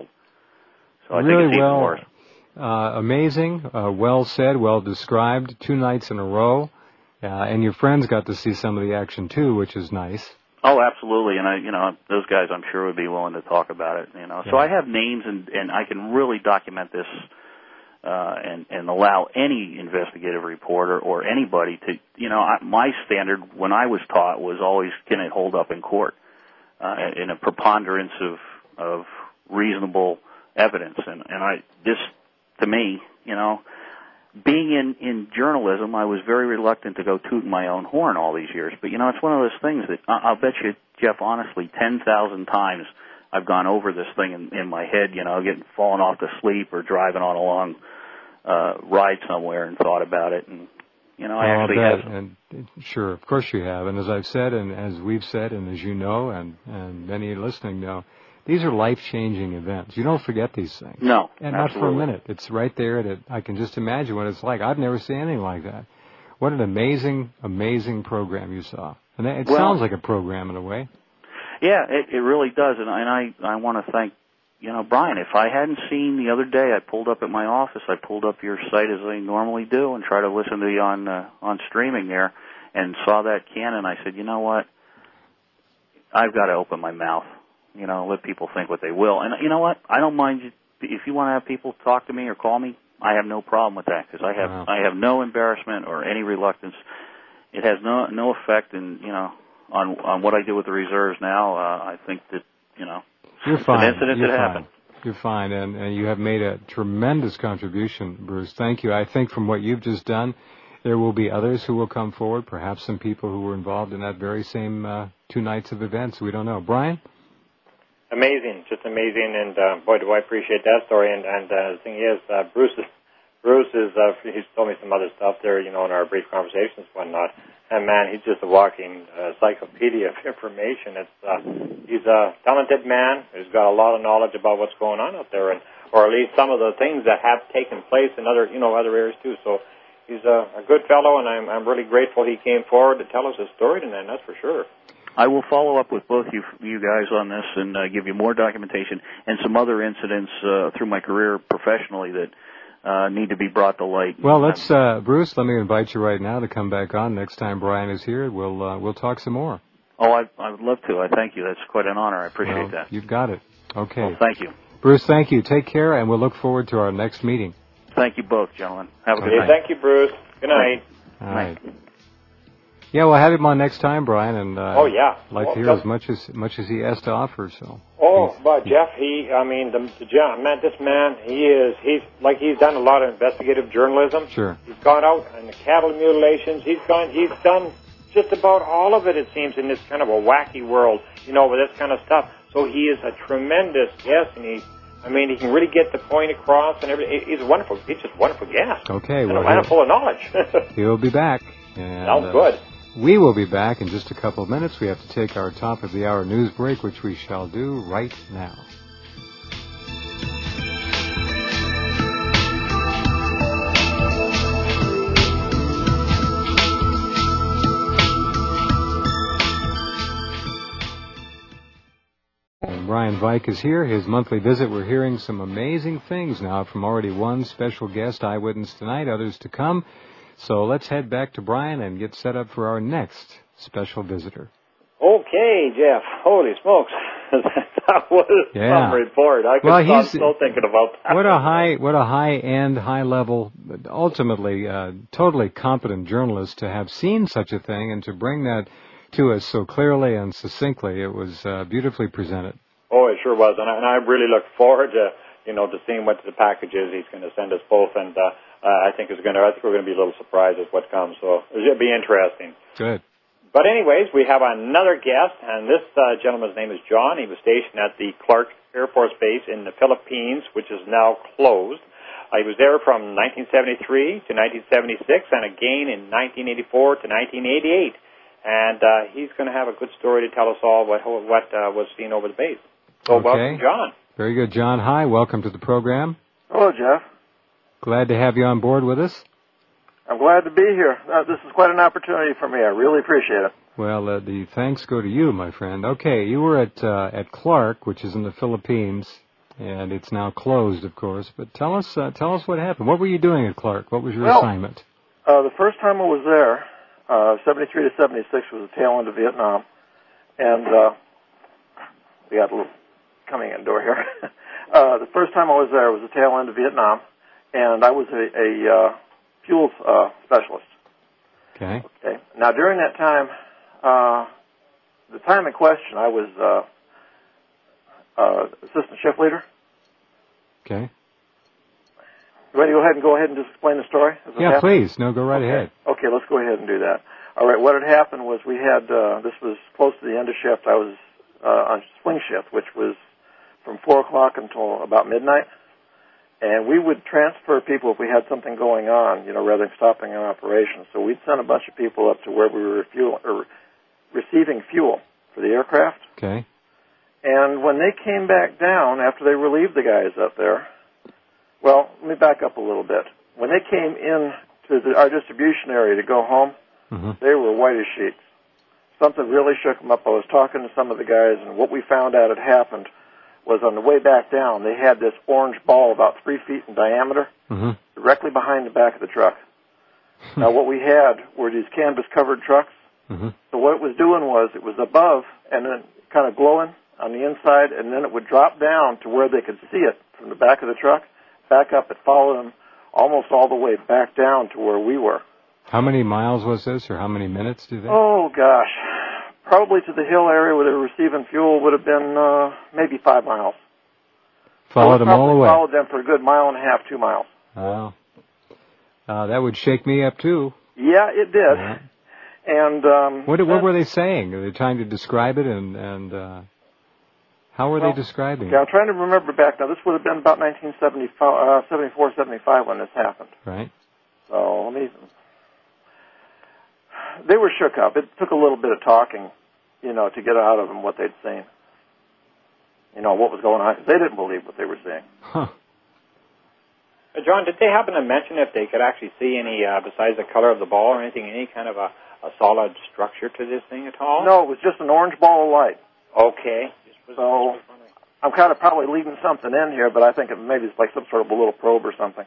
So I really think it's even well, worse. Uh, amazing, uh, well said, well described, two nights in a row. Uh, and your friends got to see some of the action, too, which is nice. Oh, absolutely, and I, you know, those guys I'm sure would be willing to talk about it. You know, yeah. So I have names, and and I can really document this, uh, and and allow any investigative reporter or anybody to, you know, I, my standard when I was taught was always, can it hold up in court, uh, in a preponderance of of reasonable evidence, and and I this to me, you know. Being in, in journalism, I was very reluctant to go tooting my own horn all these years. But, you know, it's one of those things that I'll bet you, Jeff, honestly, ten thousand times I've gone over this thing in, in my head, you know, getting fallen off to sleep or driving on a long uh, ride somewhere and thought about it. And, you know, I oh, actually I have. And sure, of course you have. And as I've said, and as we've said, and as you know, and, and many listening know, these are life-changing events. You don't forget these things. No, and absolutely. not for a minute. It's right there. That I can just imagine what it's like. I've never seen anything like that. What an amazing, amazing program you saw. And it well, sounds like a program in a way. Yeah, it, it really does. And, and I, I want to thank, you know, Brian. If I hadn't seen the other day, I pulled up at my office. I pulled up your site as I normally do and try to listen to you on uh, on streaming there, and saw that can. And I said, you know what? I've got to open my mouth. you know, let people think what they will. And you know what? I don't mind you, if you want to have people talk to me or call me. I have no problem with that because I have wow. I have no embarrassment or any reluctance. It has no no effect in you know on on what I do with the reserves now. Uh, I think that you know You're it's fine. an incident You're that fine. happened. You're fine, and, and you have made a tremendous contribution, Bruce. Thank you. I think from what you've just done, there will be others who will come forward, perhaps some people who were involved in that very same uh, two nights of events. We don't know. Brian? Amazing, just amazing, and uh, boy, do I appreciate that story. And, and uh, the thing is, uh, Bruce is, Bruce is, uh, he's told me some other stuff there, you know, in our brief conversations and whatnot. And man, he's just a walking uh, encyclopedia of information. It's uh, he's a talented man who's got a lot of knowledge about what's going on out there, and or at least some of the things that have taken place in other, you know, other areas too. So he's a, a good fellow, and I'm I'm really grateful he came forward to tell us his story tonight. That's for sure. I will follow up with both you you guys on this and uh, give you more documentation and some other incidents uh, through my career professionally that uh, need to be brought to light. Well, let's, uh, Bruce, let me invite you right now to come back on next time Brian is here. We'll uh, we'll talk some more. Oh, I, I would love to. I thank you. That's quite an honor. I appreciate well, that. You've got it. Okay. Well, thank you. Bruce, thank you. Take care, and we'll look forward to our next meeting. Thank you both, gentlemen. Have a good Okay, night. thank you, Bruce. Good night. All right. Yeah, we'll have him on next time, Brian, and uh, oh yeah, I'd like well, to hear as much as much as he has to offer. So. Oh, he's, but he's, Jeff, he, I mean, the, the John, man, this man, he is, he's like he's done a lot of investigative journalism. Sure. He's gone out and the cattle mutilations. He's gone, he's done just about all of it. It seems in this kind of a wacky world, you know, with this kind of stuff. So he is a tremendous guest, and he, I mean, he can really get the point across, and everything. He's a wonderful, he's just a wonderful guest. Okay, and well, a man full of knowledge. He'll be back. And, Sounds uh, good. We will be back in just a couple of minutes. We have to take our top of the hour news break, which we shall do right now. And Brian Vike is here. His monthly visit. We're hearing some amazing things now from already one special guest eyewitness tonight, others to come. So let's head back to Brian and get set up for our next special visitor. Okay, Jeff. Holy smokes. That was yeah. some report. I could well, stop he's, still thinking about that. What a high, what a high-end, high-level, ultimately uh, totally competent journalist to have seen such a thing and to bring that to us so clearly and succinctly. It was uh, beautifully presented. Oh, it sure was. And I, and I really look forward to, you know, to seeing what the package is he's going to send us both. And uh, uh, I think it's going to, I think we're going to be a little surprised at what comes. So it'll be interesting. Good. But anyways, we have another guest, and this uh, gentleman's name is John. He was stationed at the Clark Air Force Base in the Philippines, which is now closed. Uh, he was there from nineteen seventy-three to nineteen seventy-six, and again in nineteen eighty-four to nineteen eighty-eight. And uh, he's going to have a good story to tell us all what what uh, was seen over the base. So okay. Welcome, John. Very good, John. Hi, welcome to the program. Hello, Jeff. Glad to have you on board with us. I'm glad to be here. Uh, this is quite an opportunity for me. I really appreciate it. Well, uh, the thanks go to you, my friend. Okay, you were at uh, at Clark, which is in the Philippines, and it's now closed, of course. But tell us uh, tell us what happened. What were you doing at Clark? What was your well, assignment? Uh, the first time I was there, uh, seventy-three to seventy-six was the tail end of Vietnam, and uh, we got a little coming in door here. uh, the first time I was there was the tail end of Vietnam, and I was a, a uh, fuel uh, specialist. Okay. Okay. Now, during that time, uh, the time in question, I was uh, uh, assistant shift leader. Okay. You ready to go ahead and go ahead and just explain the story? Yeah, please. No, go right okay. ahead. Okay, let's go ahead and do that. All right, what had happened was we had, uh, this was close to the end of shift. I was uh, on swing shift, which was from four o'clock until about midnight. And we would transfer people if we had something going on, you know, rather than stopping an operation. So we'd send a bunch of people up to where we were fuel, or receiving fuel for the aircraft. Okay. And when they came back down, after they relieved the guys up there, well, let me back up a little bit. When they came in to the, our distribution area to go home, mm-hmm. they were white as sheets. Something really shook them up. I was talking to some of the guys, and what we found out had happened was on the way back down, they had this orange ball about three feet in diameter mm-hmm. directly behind the back of the truck. Now, what we had were these canvas-covered trucks. Mm-hmm. So what it was doing was it was above and then kind of glowing on the inside, and then it would drop down to where they could see it from the back of the truck, back up. It followed them almost all the way back down to where we were. How many miles was this, or how many minutes do you think? Oh, gosh. Probably to the hill area where they were receiving fuel would have been uh, maybe five miles. Followed them all the way? Followed them for a good mile and a half, two miles. Wow. Uh, that would shake me up, too. Yeah, it did. Yeah. And um, What, what were they saying? Are they trying to describe it, and, and uh, how were well, they describing yeah, it? I'm trying to remember back now. This would have been about nineteen seventy-four, seventy-five when this happened. Right. So let me... They were shook up. It took a little bit of talking, you know, to get out of them what they'd seen. You know, what was going on, because they didn't believe what they were seeing. Huh. Uh, John, did they happen to mention if they could actually see any, uh, besides the color of the ball or anything, any kind of a, a solid structure to this thing at all? No, it was just an orange ball of light. Okay. So I'm kind of probably leaving something in here, but I think it maybe it's like some sort of a little probe or something.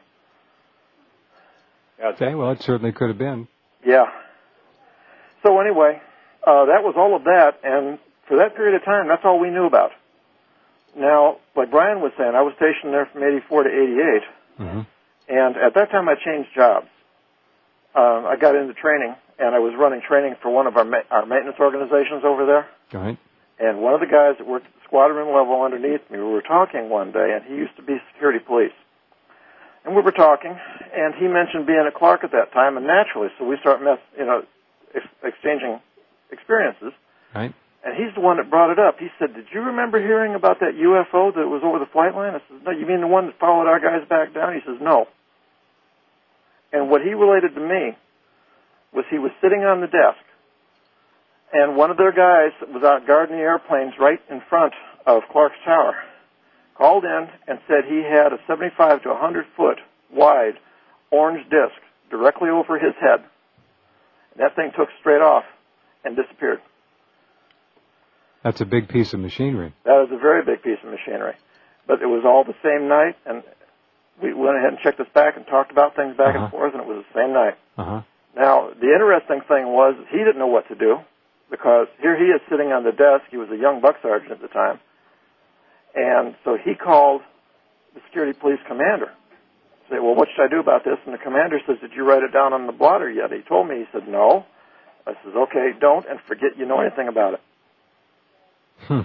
Okay, well, it certainly could have been. Yeah. So anyway, uh, that was all of that, and for that period of time, that's all we knew about. Now, like Brian was saying, I was stationed there from eighty-four to eighty-eight, Mm-hmm. and at that time I changed jobs. Um, I got into training, and I was running training for one of our ma- our maintenance organizations over there. All right. And one of the guys that worked at the squadron level underneath me, we were talking one day, and he used to be security police. And we were talking, and he mentioned being at Clark at that time, and naturally, so we start, mess, you know, ex- exchanging experiences. Right. And he's the one that brought it up. He said, "Did you remember hearing about that U F O that was over the flight line?" I said, "No, you mean the one that followed our guys back down?" He says, "No." And what he related to me was he was sitting on the desk, and one of their guys that was out guarding the airplanes right in front of Clark's Tower called in and said he had a seventy-five to one hundred foot wide orange disc directly over his head. And that thing took straight off and disappeared. That's a big piece of machinery. That was a very big piece of machinery. But it was all the same night, and we went ahead and checked this back and talked about things back uh-huh. and forth, and it was the same night. Uh-huh. Now, the interesting thing was he didn't know what to do, because here he is sitting on the desk. He was a young buck sergeant at the time. And so he called the security police commander. Say, "Well, what should I do about this?" And the commander says, "Did you write it down on the blotter yet?" He told me. He said, "No." I says, "Okay, don't, and forget you know anything about it." Hmm.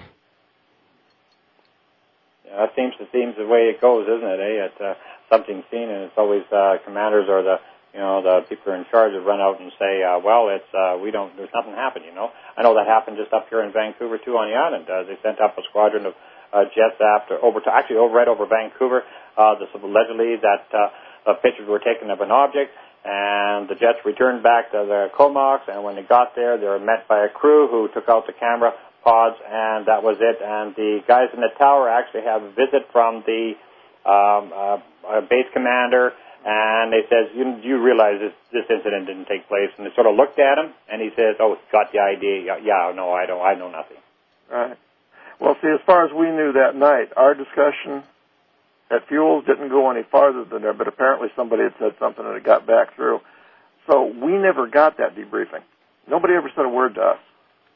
Yeah, that seems to seems the way it goes, isn't it? Eh? It's uh, something seen, and it's always uh, commanders or the you know the people in charge that run out and say, uh, "Well, it's uh, we don't. There's nothing happened." You know, I know that happened just up here in Vancouver too on the island. Uh, they sent up a squadron of uh, jets after over to actually over right over Vancouver. Uh, this allegedly that uh, uh, pictures were taken of an object, and the jets returned back to the Comox. And when they got there, they were met by a crew who took out the camera pods, and that was it. And the guys in the tower actually have a visit from the um, uh, uh, base commander, and they says, you, you realize this, this incident didn't take place? And they sort of looked at him, and he says, "Oh, got the idea. Yeah, yeah, no, I don't. I know nothing." Right. Well, see, as far as we knew that night, our discussion at Fuels didn't go any farther than there, but apparently somebody had said something and it got back through. So we never got that debriefing. Nobody ever said a word to us.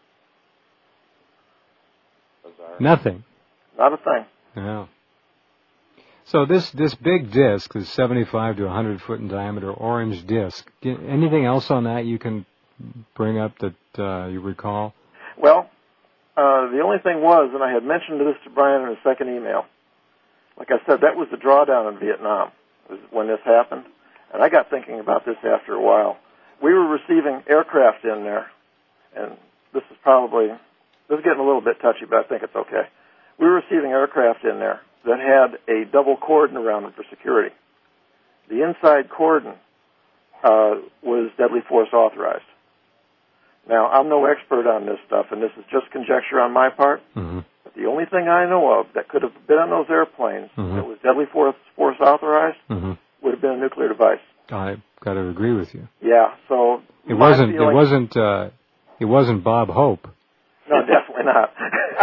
Nothing. Not a thing. No. So this, this big disc, this seventy-five to one hundred foot in diameter orange disc, anything else on that you can bring up that uh, you recall? Well, uh, the only thing was, and I had mentioned this to Brian in a second email, like I said, that was the drawdown in Vietnam when this happened. And I got thinking about this after a while. We were receiving aircraft in there, and this is probably, this is getting a little bit touchy, but I think it's okay. We were receiving aircraft in there that had a double cordon around them for security. The inside cordon uh, was deadly force authorized. Now, I'm no expert on this stuff, and this is just conjecture on my part. Mm-hmm. But the only thing I know of that could have been on those airplanes mm-hmm. that was deadly force, force authorized mm-hmm. would have been a nuclear device. I got to agree with you. Yeah, so it wasn't. Feeling, it wasn't. Uh, it wasn't Bob Hope. No, definitely not.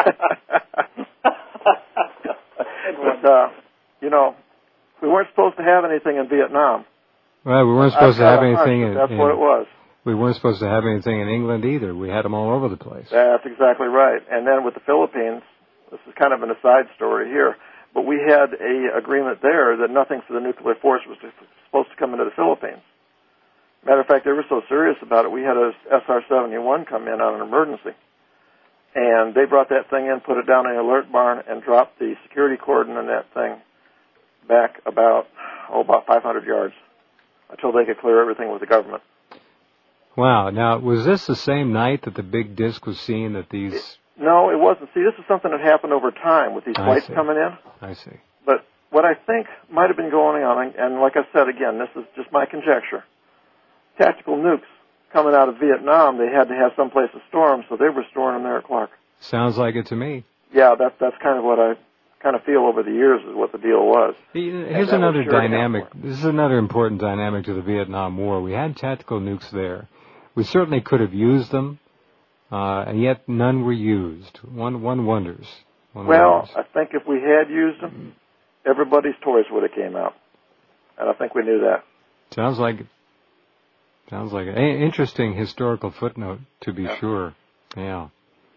But uh, you know, we weren't supposed to have anything in Vietnam. Well, we weren't supposed I've to have anything. Hunch, in, that's in, what it was. We weren't supposed to have anything in England either. We had them all over the place. That's exactly right. And then with the Philippines, this is kind of an aside story here, but we had a agreement there that nothing for the nuclear force was supposed to come into the Philippines. Matter of fact, they were so serious about it, we had a S R seventy-one come in on an emergency. And they brought that thing in, put it down in the alert barn, and dropped the security cordon in that thing back about, oh, about five hundred yards until they could clear everything with the government. Wow. Now, was this the same night that the big disc was seen that these... It, no, it wasn't. See, this is something that happened over time with these I flights see. coming in. I see. But what I think might have been going on, and like I said again, this is just my conjecture, tactical nukes coming out of Vietnam, they had to have some place to store them, so they were storing them there at Clark. Sounds like it to me. Yeah, that, that's kind of what I kind of feel over the years is what the deal was. Here's another dynamic. This is another important dynamic to the Vietnam War. We had tactical nukes there. We certainly could have used them, uh, and yet none were used. One one wonders. One well, wonders. I think if we had used them, everybody's toys would have came out, and I think we knew that. Sounds like sounds like an interesting historical footnote, to be yeah. sure. Yeah.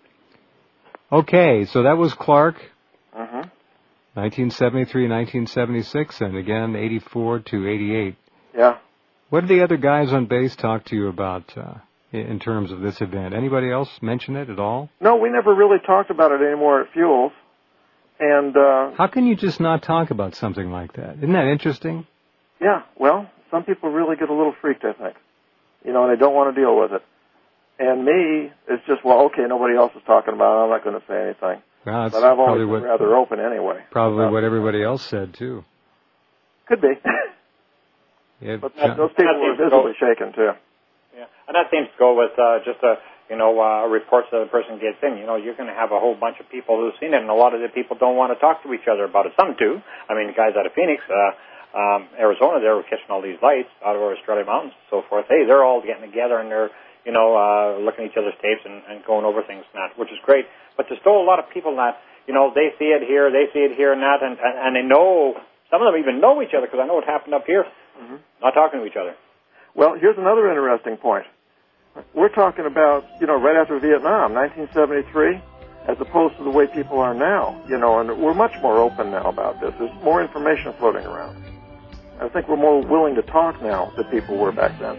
Okay, so that was Clark. Mm-hmm. nineteen seventy-three, nineteen seventy-six, and again eighty-four to eighty-eight. Yeah. What did the other guys on base talk to you about uh, in terms of this event? Anybody else mention it at all? No, we never really talked about it anymore at Fuels. And uh, how can you just not talk about something like that? Isn't that interesting? Yeah. Well, some people really get a little freaked, I think. You know, and they don't want to deal with it. And me, it's just, well, okay, nobody else is talking about it. I'm not going to say anything. Well, that's but I've always probably been what, rather open anyway. Probably um, what everybody else said, too. Could be. Yeah, but that, those people were visibly shaken, too. Yeah, and that seems to go with uh, just a, you know, uh, reports that a person gets in. You know, you're going to have a whole bunch of people who've seen it, and a lot of the people don't want to talk to each other about it. Some do. I mean, the guys out of Phoenix, uh, um, Arizona, they were catching all these lights out of our Australia mountains and so forth. Hey, they're all getting together, and they're, you know, uh, looking at each other's tapes and, and going over things and that, which is great. But there's still a lot of people that, you know, they see it here, they see it here and that, and, and, and they know, some of them even know each other, because I know it happened up here, mm-hmm. not talking to each other. Well, here's another interesting point. We're talking about, you know, right after Vietnam, nineteen seventy-three, as opposed to the way people are now, you know, and we're much more open now about this. There's more information floating around. I think we're more willing to talk now than people were back then.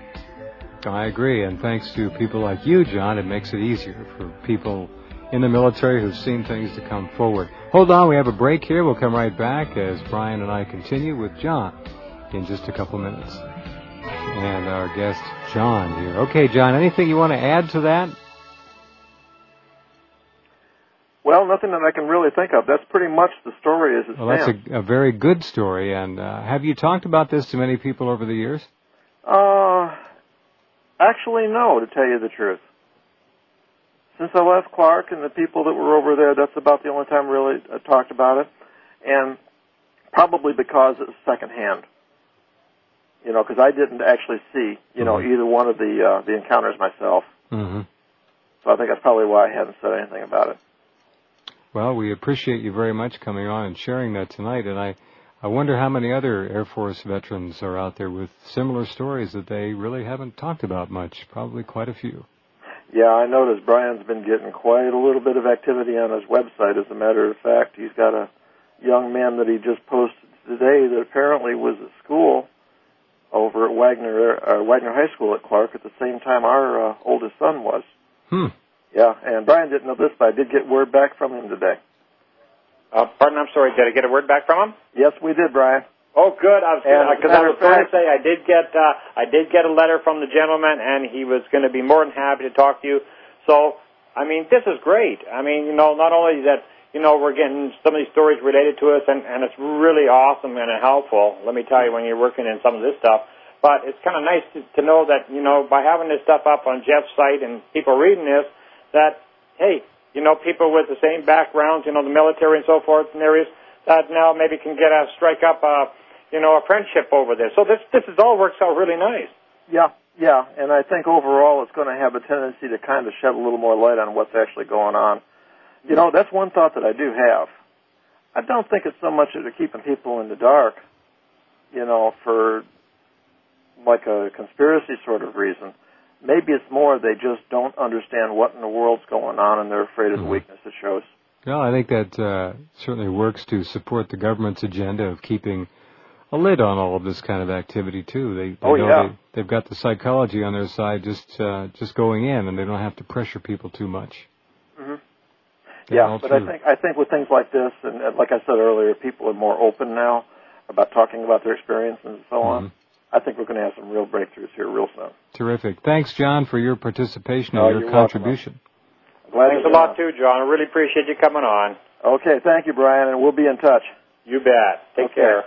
I agree, and thanks to people like you, John, it makes it easier for people in the military who've seen things to come forward. Hold on, we have a break here. We'll come right back as Brian and I continue with John in just a couple minutes. And our guest, John, here. Okay, John, anything you want to add to that? Well, nothing that I can really think of. That's pretty much the story as it well, stands. Well, that's a, a very good story. And uh, have you talked about this to many people over the years? Uh, actually, no, to tell you the truth. Since I left Clark and the people that were over there, that's about the only time I really uh, talked about it. And probably because it was secondhand. You know, because I didn't actually see, you know, mm-hmm. either one of the uh, the encounters myself. Mm-hmm. So I think that's probably why I hadn't said anything about it. Well, we appreciate you very much coming on and sharing that tonight. And I, I wonder how many other Air Force veterans are out there with similar stories that they really haven't talked about much. Probably quite a few. Yeah, I noticed Brian's been getting quite a little bit of activity on his website. As a matter of fact, he's got a young man that he just posted today that apparently was at school over at Wagner uh, Wagner High School at Clark at the same time our uh, oldest son was. Hmm. Yeah, and Brian didn't know this, but I did get word back from him today. Uh, pardon, I'm sorry, did I get a word back from him? Yes, we did, Brian. Oh, good. I was because uh, I was going to say I did get uh, I did get a letter from the gentleman, and he was going to be more than happy to talk to you. So, I mean, this is great. I mean, you know, not only that, you know, we're getting some of these stories related to us, and, and it's really awesome and helpful. Let me tell you, when you're working in some of this stuff. But it's kind of nice to, to know that, you know, by having this stuff up on Jeff's site and people reading this, that, hey, you know, people with the same backgrounds, you know, the military and so forth and areas, that now maybe can get a strike up a, you know, a friendship over this. So this this is all works out really nice. Yeah, yeah, and I think overall it's going to have a tendency to kind of shed a little more light on what's actually going on. You know, that's one thought that I do have. I don't think it's so much that they're keeping people in the dark, you know, for like a conspiracy sort of reason. Maybe it's more they just don't understand what in the world's going on, and they're afraid of the weakness it shows. Well, I think that uh, certainly works to support the government's agenda of keeping a lid on all of this kind of activity too. They, they oh know yeah, they, they've got the psychology on their side, just uh, just going in, and they don't have to pressure people too much. mm-hmm. Yeah, but true. I think I think with things like this, and uh, like I said earlier, people are more open now about talking about their experience and so mm-hmm. on. I think we're going to have some real breakthroughs here real soon. Terrific. Thanks, John, for your participation oh, and your contribution. Glad Thanks a lot, too, John. I really appreciate you coming on. Okay, thank you, Brian, and we'll be in touch. You bet. Take okay. care.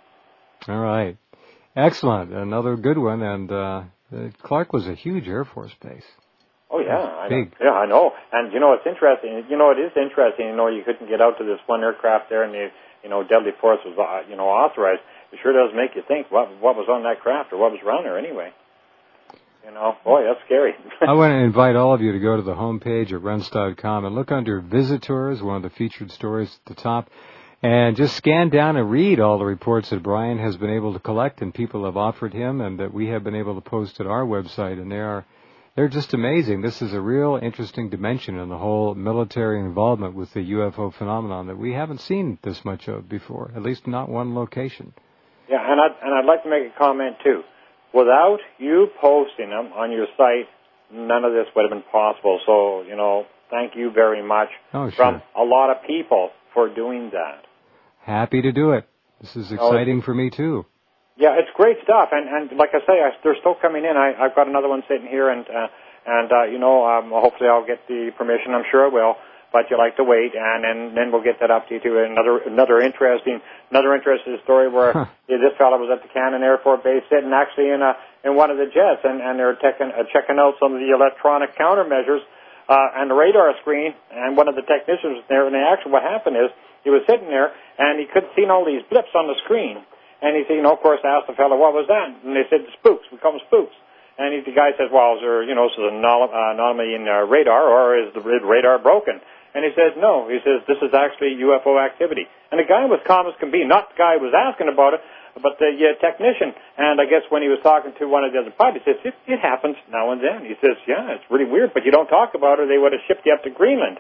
All right. Excellent. Another good one. And uh, Clark was a huge Air Force base. Oh, yeah. I big. Know. Yeah, I know. And, you know, it's interesting. You know, it is interesting. You know, you couldn't get out to this one aircraft there, and, the, you know, deadly force was, uh, you know, authorized. It sure does make you think what what was on that craft or what was around there anyway. You know, boy, that's scary. I want to invite all of you to go to the homepage at rense dot com and look under Visitors, one of the featured stories at the top, and just scan down and read all the reports that Brian has been able to collect and people have offered him and that we have been able to post at our website. And they are, they're just amazing. This is a real interesting dimension in the whole military involvement with the U F O phenomenon that we haven't seen this much of before, at least not one location. Yeah, and I'd, and I'd like to make a comment, too. Without you posting them on your site, none of this would have been possible. So, you know, thank you very much oh, sure. from a lot of people for doing that. Happy to do it. This is exciting oh, for me, too. Yeah, it's great stuff. And, and like I say, I, they're still coming in. I, I've got another one sitting here, and, uh, and uh, you know, um, hopefully I'll get the permission. I'm sure I will. But you like to wait, and then, then we'll get that up to you, too. Another another interesting another interesting story where huh. yeah, this fellow was at the Cannon Air Force Base sitting actually in a in one of the jets, and, and they're checking, uh, checking out some of the electronic countermeasures uh, and the radar screen, and one of the technicians was there, and actually what happened is he was sitting there, and he could see all these blips on the screen. And he said, you know, of course, asked the fellow, what was that? And they said, spooks. We call them spooks. And he, the guy says, well, is there, you know, is there an anomaly in uh, radar, or is the radar broken? And he says, no. He says, this is actually U F O activity. And the guy was calm as can be, not the guy who was asking about it, but the uh, technician. And I guess when he was talking to one of the other pilots, he says, it, it happens now and then. He says, yeah, it's really weird, but you don't talk about it, they would have shipped you up to Greenland.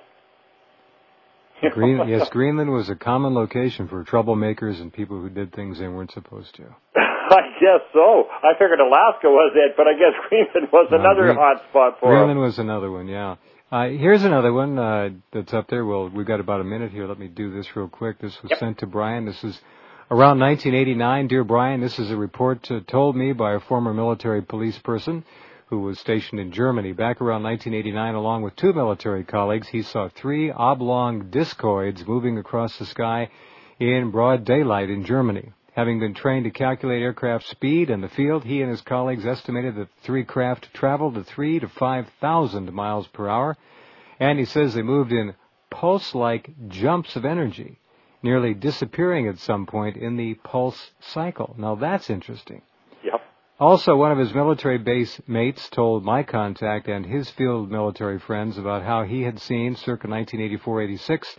Green, yes, Greenland was a common location for troublemakers and people who did things they weren't supposed to. I guess so. I figured Alaska was it, but I guess Greenland was no, another Green, hot spot for Greenland them. was another one, yeah. Uh, here's another one uh, that's up there. Well, we've got about a minute here. Let me do this real quick. This was yep. sent to Brian. This is around nineteen eighty-nine. Dear Brian, this is a report uh, told me by a former military police person who was stationed in Germany. Back around nineteen eighty-nine, along with two military colleagues, he saw three oblong discoids moving across the sky in broad daylight in Germany. Having been trained to calculate aircraft speed in the field, he and his colleagues estimated that the three craft traveled at three to five thousand miles per hour, and he says they moved in pulse-like jumps of energy, nearly disappearing at some point in the pulse cycle. Now that's interesting. Yep. Also, one of his military base mates told my contact and his field military friends about how he had seen, circa nineteen eighty-four eighty-six,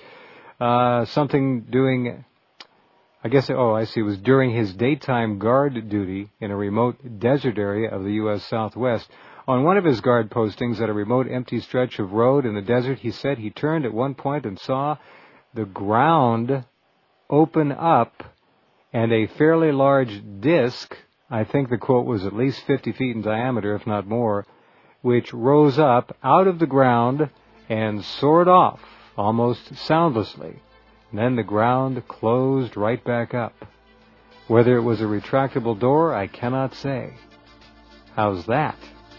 uh, something doing... I guess, oh, I see, it was during his daytime guard duty in a remote desert area of the U S Southwest. On one of his guard postings at a remote empty stretch of road in the desert, he said he turned at one point and saw the ground open up and a fairly large disc, I think the quote was at least fifty feet in diameter, if not more, which rose up out of the ground and soared off almost soundlessly. And then the ground closed right back up. Whether it was a retractable door, I cannot say. How's that?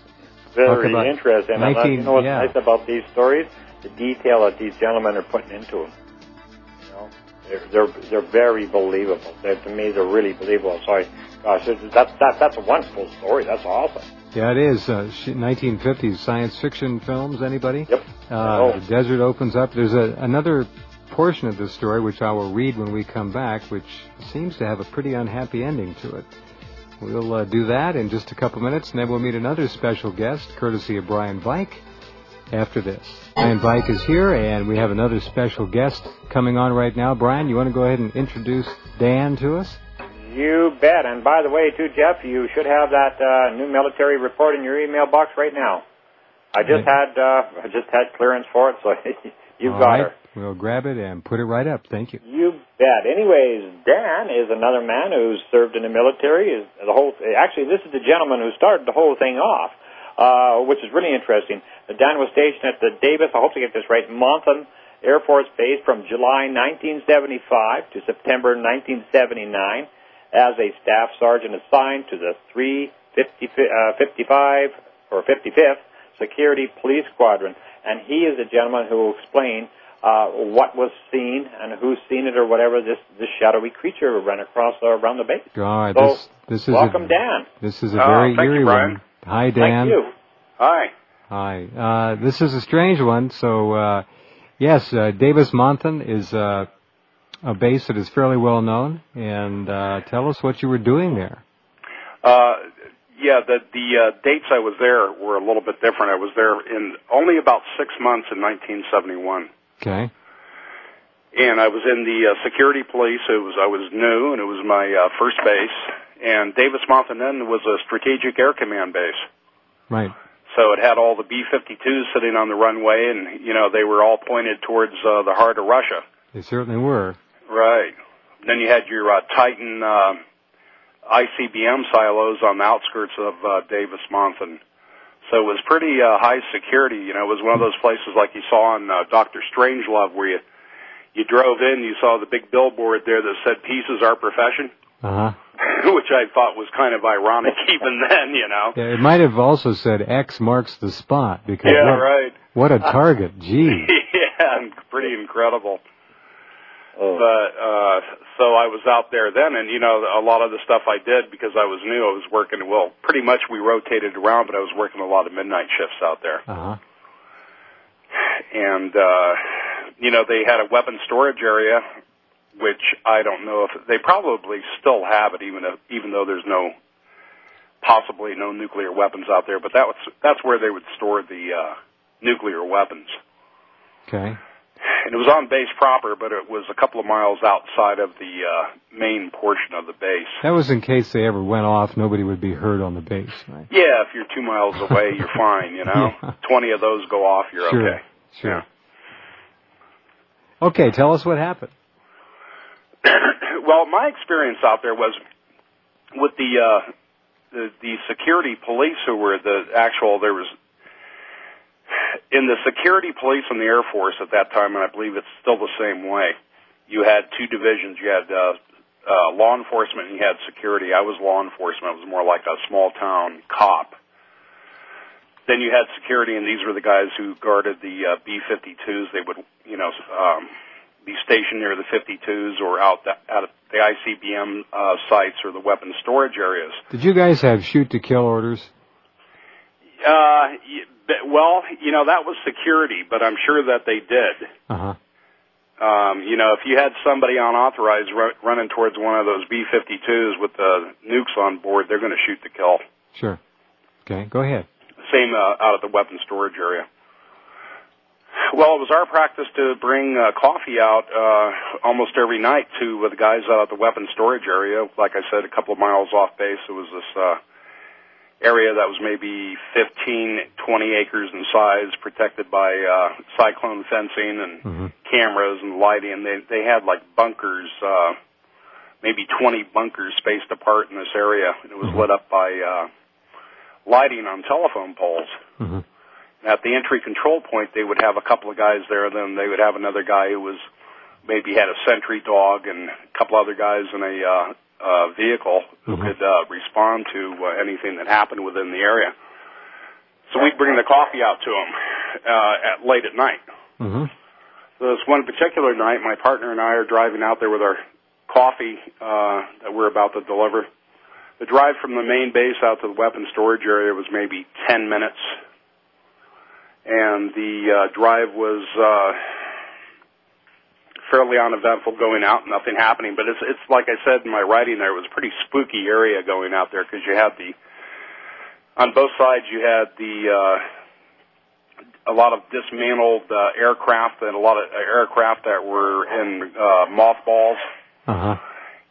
Very interesting. nineteen, you know what's yeah. nice about these stories? The detail that these gentlemen are putting into them. You know, they're they're, they're very believable. They're, to me, they're really believable. So, I, gosh, that's that that's a wonderful story. That's awesome. Yeah, it is. Uh, nineteen fifties science fiction films. Anybody? Yep. Uh, oh. The desert opens up. There's a, another portion of this story, which I will read when we come back, which seems to have a pretty unhappy ending to it. We'll uh, do that in just a couple minutes, and then we'll meet another special guest, courtesy of Brian Vike, after this. Brian Vike is here, and we have another special guest coming on right now. Brian, you want to go ahead and introduce Dan to us? You bet. And by the way, too, Jeff, you should have that uh, new military report in your email box right now. I just had uh, I just had clearance for it, so You've All got right. her. We'll grab it and put it right up. Thank you. You bet. Anyways, Dan is another man who's served in the military. Is the whole actually, this is the gentleman who started the whole thing off, uh, which is really interesting. Dan was stationed at the Davis, I hope to get this right, Monthon Air Force Base from July nineteen seventy-five to September nineteen seventy-nine as a staff sergeant assigned to the three fifty-five or fifty-fifth Security Police Squadron. And he is the gentleman who will explain uh, what was seen and who's seen it or whatever this, this shadowy creature ran across uh, around the base. All right. So, this, this is welcome, a, Dan. This is a Oh, very thank you, eerie Brian. one. Hi, Dan. Thank you. Hi. Hi. Uh, this is a strange one. So, uh, yes, uh, Davis Monthon is uh, a base that is fairly well known. And uh, tell us what you were doing there. Uh, yeah, the the uh, dates I was there were a little bit different. I was there in only about six months in nineteen seventy-one. Okay. And I was in the uh, security police. It was I was new, and it was my uh, first base. And Davis Monthon then was a strategic air command base. Right. So it had all the B fifty-twos sitting on the runway, and, you know, they were all pointed towards uh, the heart of Russia. They certainly were. Right. Then you had your uh, Titan uh, I C B M silos on the outskirts of uh, Davis Monthon. So it was pretty uh, high security. You know, it was one of those places like you saw on uh, Doctor Strangelove, where you you drove in, you saw the big billboard there that said "Peace is our profession," Uh-huh. which I thought was kind of ironic even then. You know. Yeah, it might have also said X marks the spot because Yeah, what, right. what a target. Gee. Yeah, pretty incredible. Oh. But, uh, so I was out there then, and, you know, a lot of the stuff I did, because I was new, I was working, well, pretty much we rotated around, but I was working a lot of midnight shifts out there. Uh-huh. And, uh, you know, they had a weapon storage area, which I don't know if, they probably still have it, even if, even though there's no, possibly no nuclear weapons out there, but that was, that's where they would store the, uh, nuclear weapons. Okay. And it was on base proper, but it was a couple of miles outside of the uh, main portion of the base. That was in case they ever went off, nobody would be hurt on the base, right? Yeah, if you're two miles away, you're fine, you know. Yeah. Twenty of those go off, you're Sure. okay. Sure. Okay, tell us what happened. Well, my experience out there was with the, uh, the the security police who were the actual, there was, in the security police in the Air Force at that time, and I believe it's still the same way, you had two divisions. You had uh, uh, law enforcement and you had security. I was law enforcement. I was more like a small-town cop. Then you had security, and these were the guys who guarded the uh, B fifty-twos. They would, you know, um, be stationed near the fifty-twos or out the, out of the I C B M uh, sites or the weapons storage areas. Did you guys have shoot-to-kill orders? Uh, well, you know, that was security, but I'm sure that they did. Uh-huh. Um, you know, if you had somebody unauthorized r- running towards one of those B fifty-twos with the nukes on board, they're going to shoot to kill. Sure. Okay, go ahead. Same uh, out of the weapons storage area. Well, it was our practice to bring uh, coffee out uh, almost every night to uh, the guys out at the weapons storage area. Like I said, a couple of miles off base, it was this uh, area that was maybe fifteen, twenty acres in size, protected by uh, cyclone fencing and Mm-hmm. cameras and lighting. They they had like bunkers, uh, maybe twenty bunkers spaced apart in this area. It was Mm-hmm. lit up by uh, lighting on telephone poles. Mm-hmm. At the entry control point, they would have a couple of guys there. Then they would have another guy who was maybe had a sentry dog and a couple other guys in a uh, uh, vehicle who Mm-hmm. could uh, respond to uh, anything that happened within the area. So we'd bring the coffee out to them uh, at late at night. Mm-hmm. So this one particular night, my partner and I are driving out there with our coffee uh, that we're about to deliver. The drive from the main base out to the weapons storage area was maybe ten minutes. And the uh, drive was uh, fairly uneventful going out, nothing happening. But it's, it's like I said in my writing there, it was a pretty spooky area going out there because you had the, on both sides you had the, uh, a lot of dismantled uh, aircraft and a lot of uh, aircraft that were in uh, mothballs. Uh-huh.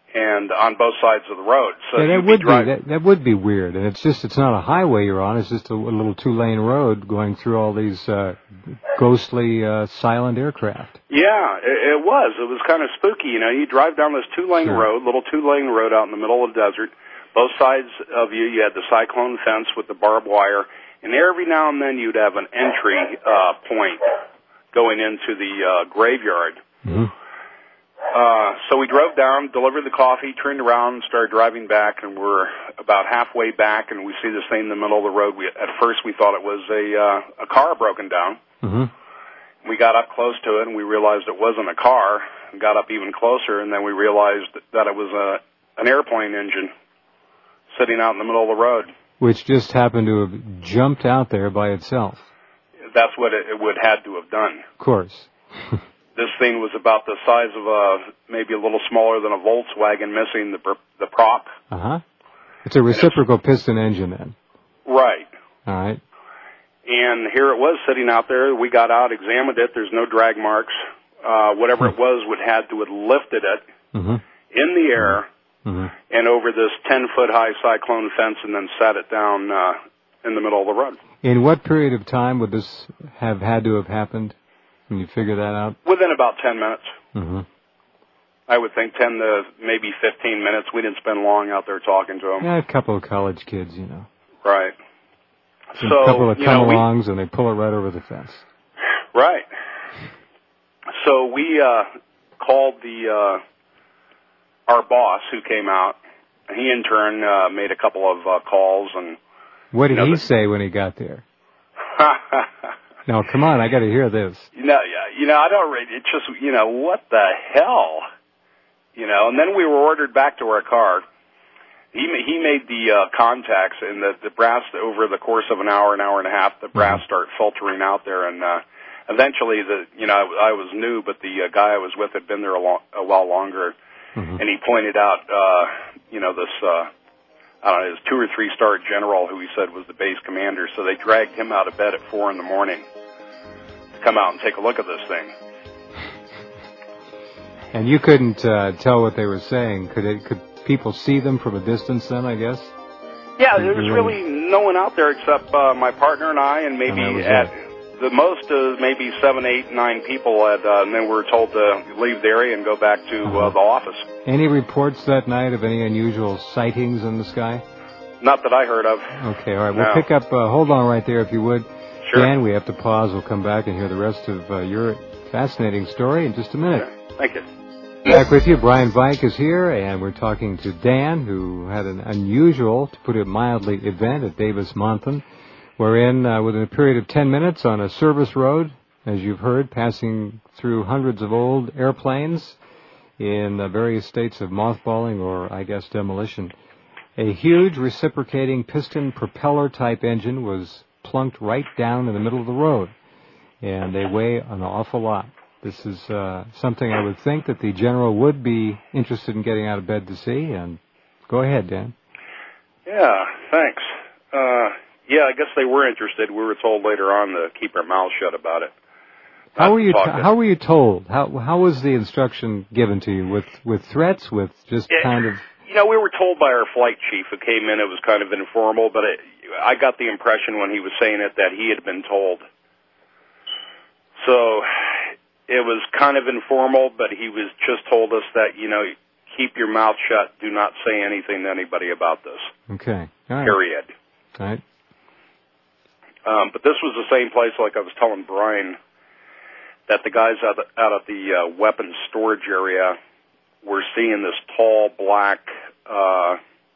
and on both sides of the road. So yeah, that you'd would be, dri- be that, that would be weird, and it's just it's not a highway you're on; it's just a, a little two-lane road going through all these uh, ghostly, uh, silent aircraft. Yeah, it, it was. It was kind of spooky. You know, you drive down this two-lane Sure. road, little two-lane road out in the middle of the desert. Both sides of you, you had the cyclone fence with the barbed wire, and every now and then you'd have an entry uh, point going into the uh, graveyard. Mm-hmm. Uh, so we drove down, delivered the coffee, turned around, and started driving back, and we're about halfway back, and we see this thing in the middle of the road. We, at first, we thought it was a uh, a car broken down. Mm-hmm. We got up close to it, and we realized it wasn't a car, and got up even closer, and then we realized that it was a an airplane engine sitting out in the middle of the road. Which just happened to have jumped out there by itself. That's what it, it would had to have done. Of course. This thing was about the size of a, maybe a little smaller than a Volkswagen, missing the the prop. Uh-huh. It's a reciprocal piston engine then. Right. All right. And here it was sitting out there. We got out, examined it. There's no drag marks. Uh, whatever it was would had to have lifted it Mm-hmm. in the air Mm-hmm. and over this ten-foot-high cyclone fence and then sat it down uh, in the middle of the road. In what period of time would this have had to have happened? Can you figure that out? Within about ten minutes. Mm-hmm. I would think ten to maybe fifteen minutes. We didn't spend long out there talking to them. Yeah, a couple of college kids, you know. Right. So, So, a couple of you know, we, come-alongs, and they pull it right over the fence. right. So we uh, called the uh, our boss who came out. He, in turn, uh, made a couple of uh, calls. And What did you know, he the, say when he got there? No, come on, I got to hear this. You know, yeah, you know, I don't. Really, it's just, you know, what the hell, you know. And then we were ordered back to our car. He he made the uh, contacts, and the the brass over the course of an hour, an hour and a half, the brass Mm-hmm. started filtering out there, and uh, eventually, the you know, I, I was new, but the uh, guy I was with had been there a, long, a while longer, Mm-hmm. and he pointed out, uh, you know, this. Uh, I don't know, his two or three star general who he said was the base commander, so they dragged him out of bed at four in the morning to come out and take a look at this thing. And you couldn't uh, tell what they were saying. Could it, could people see them from a distance then, I guess? Yeah, there was really no one out there except uh, my partner and I, and maybe and at it. the most uh, maybe seven, eight, nine people, at, uh, and then we were told to leave the area and go back to Uh-huh. uh, the office. Any reports that night of any unusual sightings in the sky? Not that I heard of. Okay, all right. No. We'll pick up, uh, hold on right there if you would. Sure. Dan, we have to pause. We'll come back and hear the rest of uh, your fascinating story in just a minute. Okay. Thank you. Back with you. Brian Vike is here, and we're talking to Dan, who had an unusual, to put it mildly, event at Davis-Monthan, wherein, uh, within a period of ten minutes on a service road, as you've heard, passing through hundreds of old airplanes in uh, various states of mothballing or, I guess, demolition, a huge reciprocating piston propeller-type engine was plunked right down in the middle of the road, and they weigh an awful lot. This is uh, something I would think that the general would be interested in getting out of bed to see. And go ahead, Dan. Yeah, thanks. Uh, yeah, I guess they were interested. We were told later on to keep our mouths shut about it. How were you? Talk T- to- how were you told? How how was the instruction given to you? With with threats? With just Yeah, kind of? You know, we were told by our flight chief who came in. It was kind of informal, but it, I got the impression when he was saying it that he had been told. So it was kind of informal, but he was just told us that, you know, keep your mouth shut. Do not say anything to anybody about this. Okay. All right. Period. All right. Um, but this was the same place, like I was telling Brian, that the guys out, out at the uh, weapons storage area were seeing this tall black uh,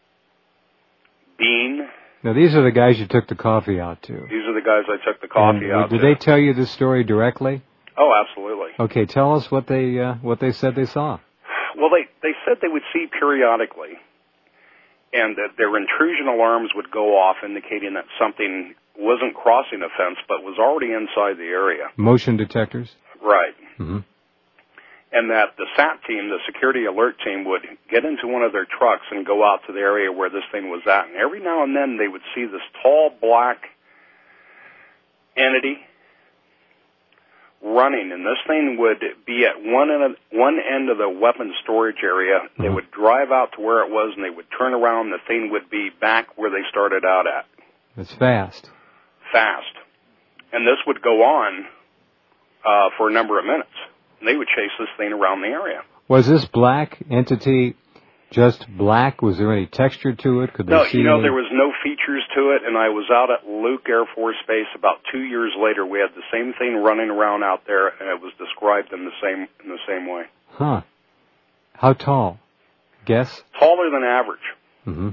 bean. Now these are the guys you took the coffee out to. These are the guys I took the coffee And, out did to. they tell you this story directly? Oh, absolutely. Okay, tell us what they uh, what they said they saw. Well, they, they said they would see periodically, and that their intrusion alarms would go off indicating that something wasn't crossing a fence but was already inside the area. Motion detectors? Right. Mm-hmm. And that the S A T team, the security alert team, would get into one of their trucks and go out to the area where this thing was at. And every now and then they would see this tall black entity running, and this thing would be at one end of, one end of the weapons storage area. Mm-hmm. They would drive out to where it was, and they would turn around, and the thing would be back where they started out at. It's fast. Fast. And this would go on uh, for a number of minutes. And they would chase this thing around the area. Was this black entity just black? Was there any texture to it? Could they no, see you know, any? there was no features to it, and I was out at Luke Air Force Base about two years later. We had the same thing running around out there, and it was described in the same in the same way. Huh. How tall? Guess? Taller than average. Mm-hmm.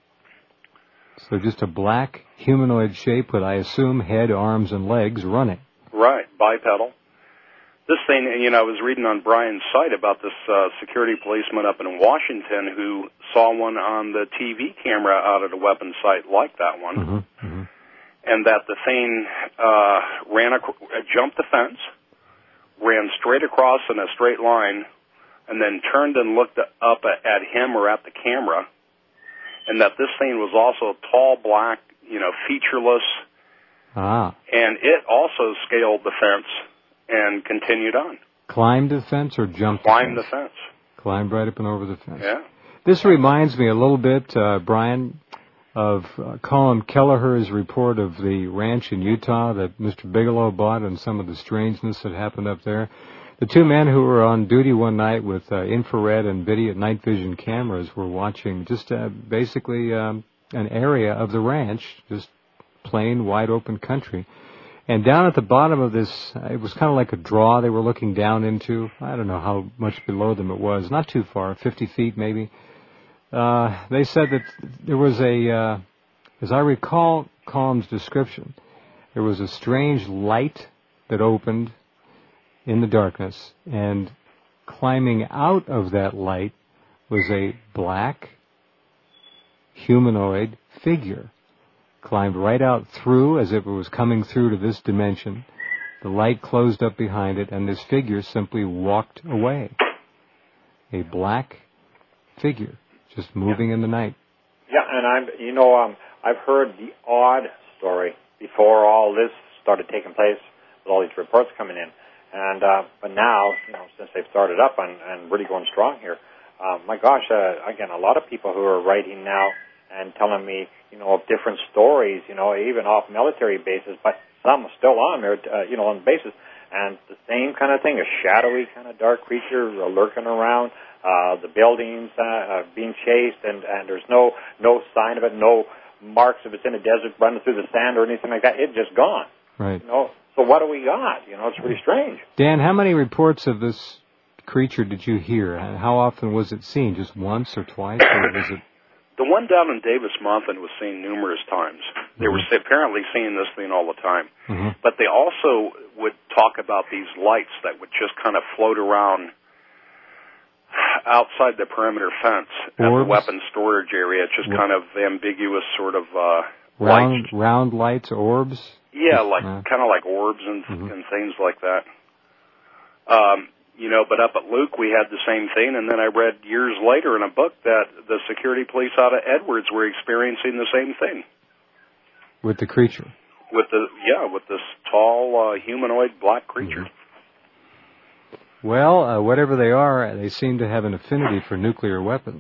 So just a black humanoid shape with, I assume, head, arms, and legs running. Right, bipedal. This thing, you know, I was reading on Brian's site about this uh, security policeman up in Washington who saw one on the T V camera out at a weapons site like that one, mm-hmm, mm-hmm. and that the thing uh, ran, ac- jumped the fence, ran straight across in a straight line, and then turned and looked up at him or at the camera, and that this thing was also tall, black, you know, featureless, ah. and it also scaled the fence and continued on. Climbed the fence or jumped Climbed the fence? the fence. Climbed right up and over the fence. Yeah. This reminds me a little bit, uh, Brian, of uh, Colin Kelleher's report of the ranch in Utah that Mister Bigelow bought and some of the strangeness that happened up there. The two men who were on duty one night with uh, infrared and video night vision cameras were watching just uh, basically um, an area of the ranch, just plain, wide open country. And down at the bottom of this, it was kind of like a draw they were looking down into. I don't know how much below them it was. Not too far, fifty feet maybe. Uh, they said that there was a, uh, as I recall Colin's description, there was a strange light that opened in the darkness, and climbing out of that light was a black humanoid figure. Climbed right out through as if it was coming through to this dimension. The light closed up behind it, and this figure simply walked away. A black figure just moving in the night. Yeah, and I'm, you know, um, I've heard the odd story before all this started taking place with all these reports coming in. And, uh, but now, you know, since they've started up and, and really going strong here, uh, my gosh, uh, again, a lot of people who are writing now and telling me, you know, of different stories, you know, even off military bases, but some still on there, uh, you know, on bases. And the same kind of thing, a shadowy kind of dark creature lurking around, uh, the buildings uh, uh, being chased, and, and there's no no sign of it, no marks if it's in a desert running through the sand or anything like that. It's just gone. Right. You know? So what do we got? You know, it's really strange. Dan, how many reports of this creature did you hear? And how often was it seen? Just once or twice, or was it? The one down in Davis-Monthan was seen numerous times. They were apparently seeing this thing all the time. Mm-hmm. But they also would talk about these lights that would just kind of float around outside the perimeter fence at the weapons storage area. It's just kind of ambiguous sort of uh, round, lights. Round lights, orbs? Yeah, like uh, kind of like orbs and, mm-hmm. and things like that. Um You know, but up at Luke, we had the same thing, and then I read years later in a book that the security police out of Edwards were experiencing the same thing. With the creature? With the, yeah, with this tall, uh, humanoid black creature. Mm-hmm. Well, uh, whatever they are, they seem to have an affinity for nuclear weapons.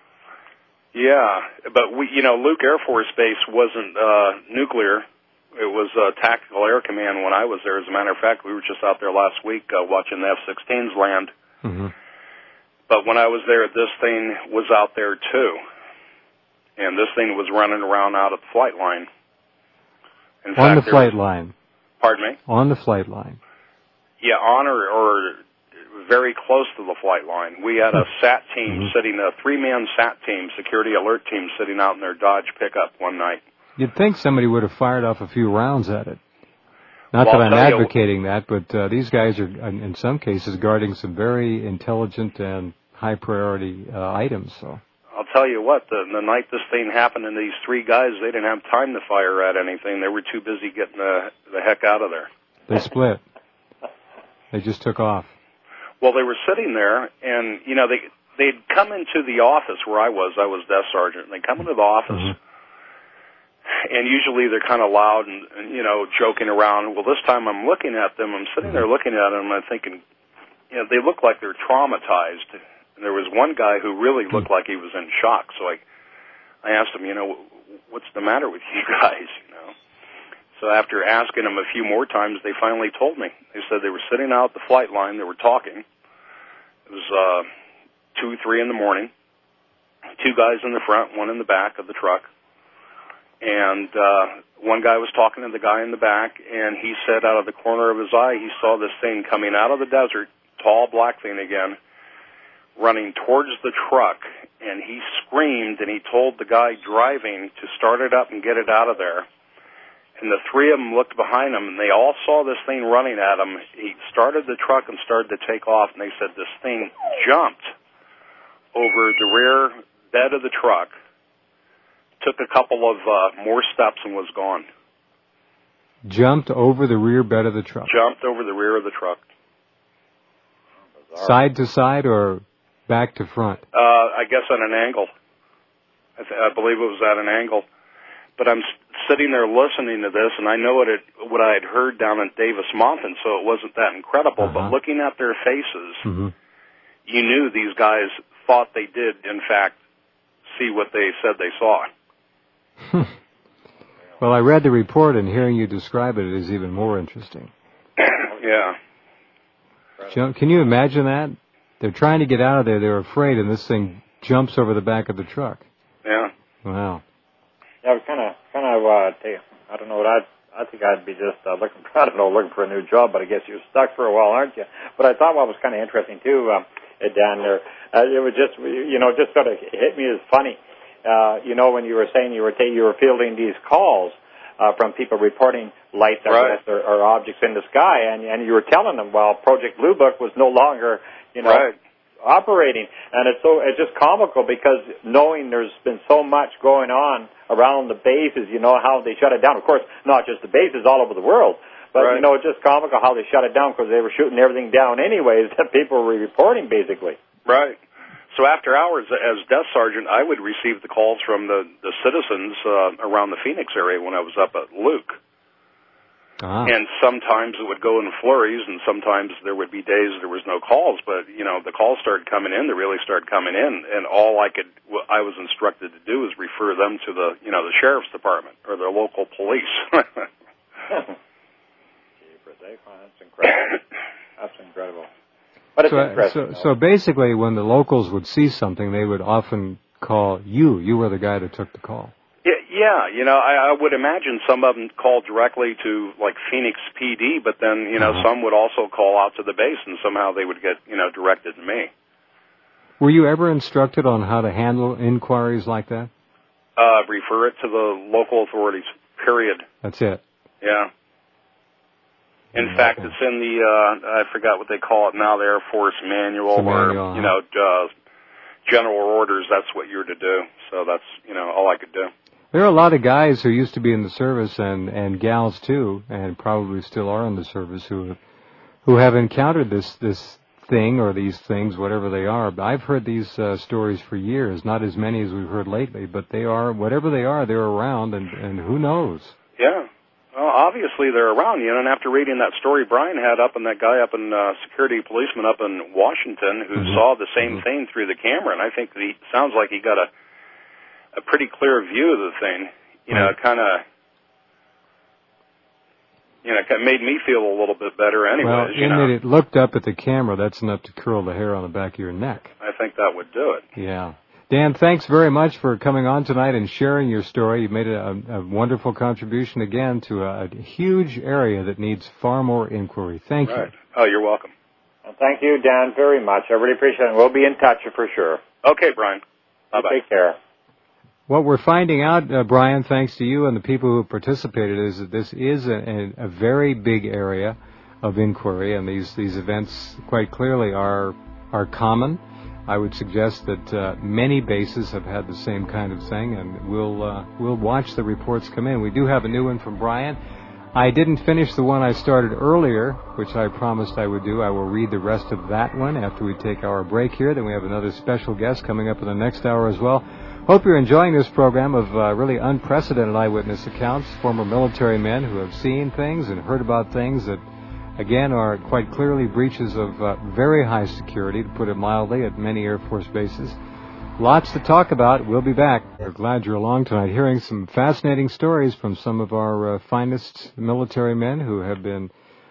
Yeah, but we, you know, Luke Air Force Base wasn't uh, nuclear. It was uh, Tactical Air Command when I was there. As a matter of fact, we were just out there last week uh, watching the F sixteens land. Mm-hmm. But when I was there, this thing was out there too. And this thing was running around out at the flight line. In on fact, the flight was, line? Pardon me? On the flight line. Yeah, on or, or very close to the flight line. We had a SAT team mm-hmm. sitting, a three-man SAT team, security alert team, sitting out in their Dodge pickup one night. You'd think somebody would have fired off a few rounds at it. Not well, that I'm you, advocating that, but uh, these guys are, in some cases, guarding some very intelligent and high-priority uh, items. So I'll tell you what, the, the night this thing happened, and these three guys, they didn't have time to fire at anything. They were too busy getting the, the heck out of there. They split. They just took off. Well, they were sitting there, and, you know, they, they'd come into the office where I was. I was desk sergeant. And they come into the office. Mm-hmm. And usually they're kind of loud and, and, you know, joking around. Well, this time I'm looking at them. I'm sitting there looking at them, and I'm thinking, you know, they look like they're traumatized. And there was one guy who really looked like he was in shock. So I, I asked him, you know, what's the matter with you guys, you know? So after asking them a few more times, they finally told me. They said they were sitting out the flight line. They were talking. It was uh, two, three in the morning. Two guys in the front, one in the back of the truck. And uh, one guy was talking to the guy in the back, and he said out of the corner of his eye he saw this thing coming out of the desert, tall black thing again, running towards the truck. And he screamed, and he told the guy driving to start it up and get it out of there. And the three of them looked behind him, and they all saw this thing running at him. He started the truck and started to take off, and they said this thing jumped over the rear bed of the truck, took a couple of uh, more steps, and was gone. Jumped over the rear bed of the truck? Jumped over the rear of the truck. Side to side or back to front? Uh, I guess at an angle. I, th- I believe it was at an angle. But I'm sitting there listening to this, and I know what, it, what I had heard down in Davis Mountain, so it wasn't that incredible. Uh-huh. But looking at their faces, mm-hmm. you knew these guys thought they did, in fact, see what they said they saw. Well, I read the report, and hearing you describe it is even more interesting. Yeah. Can you imagine that? They're trying to get out of there. They're afraid, and this thing jumps over the back of the truck. Yeah. Wow. Yeah, I was kind of, kind of, uh, take, I don't know what I'd, I think I'd be just uh, looking, I don't know, looking for a new job, but I guess you're stuck for a while, aren't you? But I thought what was kind of interesting, too, um, Dan, there, uh, it was just, you know, just sort of hit me as funny. Uh, you know, when you were saying you were ta- you were fielding these calls uh, from people reporting lights right. or, or objects in the sky, and, and you were telling them, well, Project Blue Book was no longer, you know, right. operating, and it's so it's just comical because knowing there's been so much going on around the bases, you know how they shut it down. Of course, not just the bases, all over the world. But, right. you know, it's just comical how they shut it down because they were shooting everything down anyways that people were reporting, basically. Right. So after hours, as desk sergeant, I would receive the calls from the, the citizens uh, around the Phoenix area when I was up at Luke. Ah. And sometimes it would go in flurries, and sometimes there would be days there was no calls. But, you know, the calls started coming in. They really started coming in. And all I could, what I was instructed to do is refer them to the, you know, the sheriff's department or the local police. That's incredible. That's incredible. But it's so, interesting. So, so basically, when the locals would see something, they would often call you. You were the guy that took the call. Yeah, yeah. You know, I, I would imagine some of them called directly to, like, Phoenix P D, but then, you know, uh-huh. some would also call out to the base, and somehow they would get, you know, directed to me. Were you ever instructed on how to handle inquiries like that? Uh, refer it to the local authorities, period. That's it? Yeah. In mm-hmm. fact, it's in the, uh, I forgot what they call it now, the Air Force manual, manual or, huh? you know, uh, general orders, that's what you're to do. So that's, you know, all I could do. There are a lot of guys who used to be in the service, and, and gals too, and probably still are in the service, who who have encountered this, this thing or these things, whatever they are. But I've heard these uh, stories for years, not as many as we've heard lately, but they are, whatever they are, they're around, and, and who knows? Yeah. Well, obviously they're around, you know, and after reading that story Brian had up, and that guy up in, uh, security policeman up in Washington who mm-hmm. saw the same mm-hmm. thing through the camera, and I think that he sounds like he got a, a pretty clear view of the thing, you know, right. kind of, you know, it made me feel a little bit better anyways, well, you in know. that it looked up at the camera, that's enough to curl the hair on the back of your neck. I think that would do it. Yeah. Dan, thanks very much for coming on tonight and sharing your story. You've made a, a wonderful contribution again to a, a huge area that needs far more inquiry. Thank right. you. Oh, you're welcome. Well, thank you, Dan, very much. I really appreciate it. We'll be in touch for sure. Okay, Brian. Bye-bye. Take care. What we're finding out, uh, Brian, thanks to you and the people who participated, is that this is a, a, a very big area of inquiry, and these, these events quite clearly are are common. I would suggest that uh, many bases have had the same kind of thing, and we'll uh, we'll watch the reports come in. We do have a new one from Brian. I didn't finish the one I started earlier, which I promised I would do. I will read the rest of that one after we take our break here. Then we have another special guest coming up in the next hour as well. Hope you're enjoying this program of uh, really unprecedented eyewitness accounts, former military men who have seen things and heard about things that, again, are quite clearly breaches of uh, very high security, to put it mildly, at many Air Force bases. Lots to talk about. We'll be back. We're glad you're along tonight, hearing some fascinating stories from some of our uh, finest military men who have been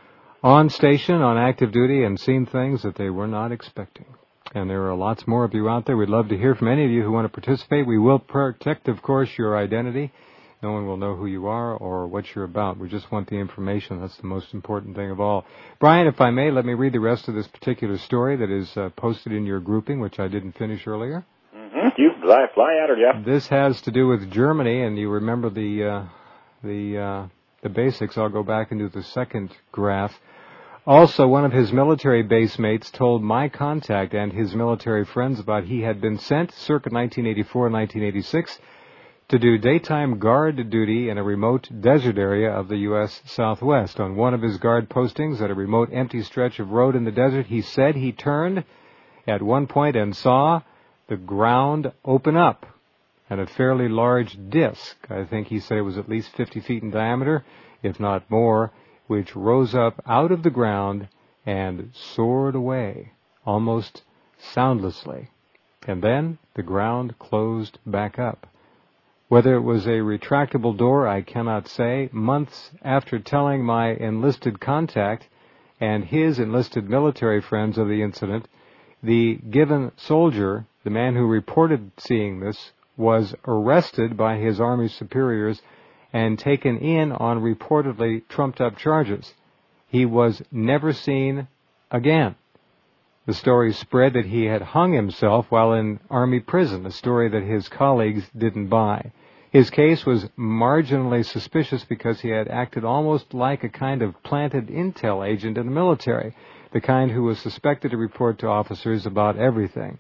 on station, on active duty, and seen things that they were not expecting. And there are lots more of you out there. We'd love to hear from any of you who want to participate. We will protect, of course, your identity. No one will know who you are or what you're about. We just want the information. That's the most important thing of all. Brian, if I may, let me read the rest of this particular story that is uh, posted in your grouping, which I didn't finish earlier. Mm-hmm. You fly, fly at her, Jeff. This has to do with Germany, and you remember the uh, the uh, the basics. I'll go back and do the second graph. Also, one of his military base mates told my contact and his military friends about he had been sent circa nineteen eighty-four nineteen eighty-six to do daytime guard duty in a remote desert area of the U S Southwest. On one of his guard postings at a remote empty stretch of road in the desert, he said he turned at one point and saw the ground open up and a fairly large disc. I think he said it was at least fifty feet in diameter, if not more, which rose up out of the ground and soared away, almost soundlessly. And then the ground closed back up. Whether it was a retractable door, I cannot say. Months after telling my enlisted contact and his enlisted military friends of the incident, the given soldier, the man who reported seeing this, was arrested by his Army superiors and taken in on reportedly trumped-up charges. He was never seen again. The story spread that he had hung himself while in Army prison, a story that his colleagues didn't buy. His case was marginally suspicious because he had acted almost like a kind of planted intel agent in the military, the kind who was suspected to report to officers about everything.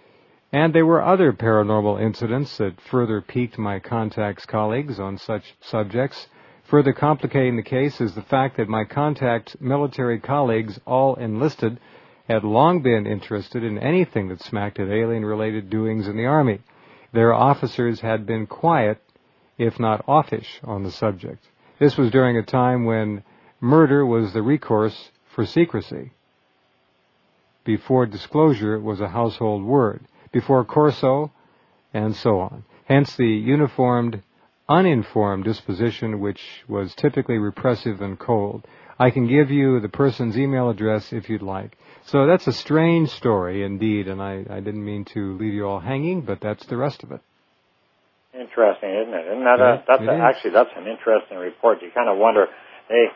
And there were other paranormal incidents that further piqued my contact's colleagues on such subjects. Further complicating the case is the fact that my contact's military colleagues, all enlisted, had long been interested in anything that smacked of alien-related doings in the Army. Their officers had been quiet, if not offish, on the subject. This was during a time when murder was the recourse for secrecy. Before disclosure was a household word. Before Corso, and so on. Hence the uniformed, uninformed disposition which was typically repressive and cold. I can give you the person's email address if you'd like. So that's a strange story indeed, and I, I didn't mean to leave you all hanging, but that's the rest of it. Interesting, isn't it? Isn't that a, that's a, actually, that's an interesting report. You kind of wonder, hey,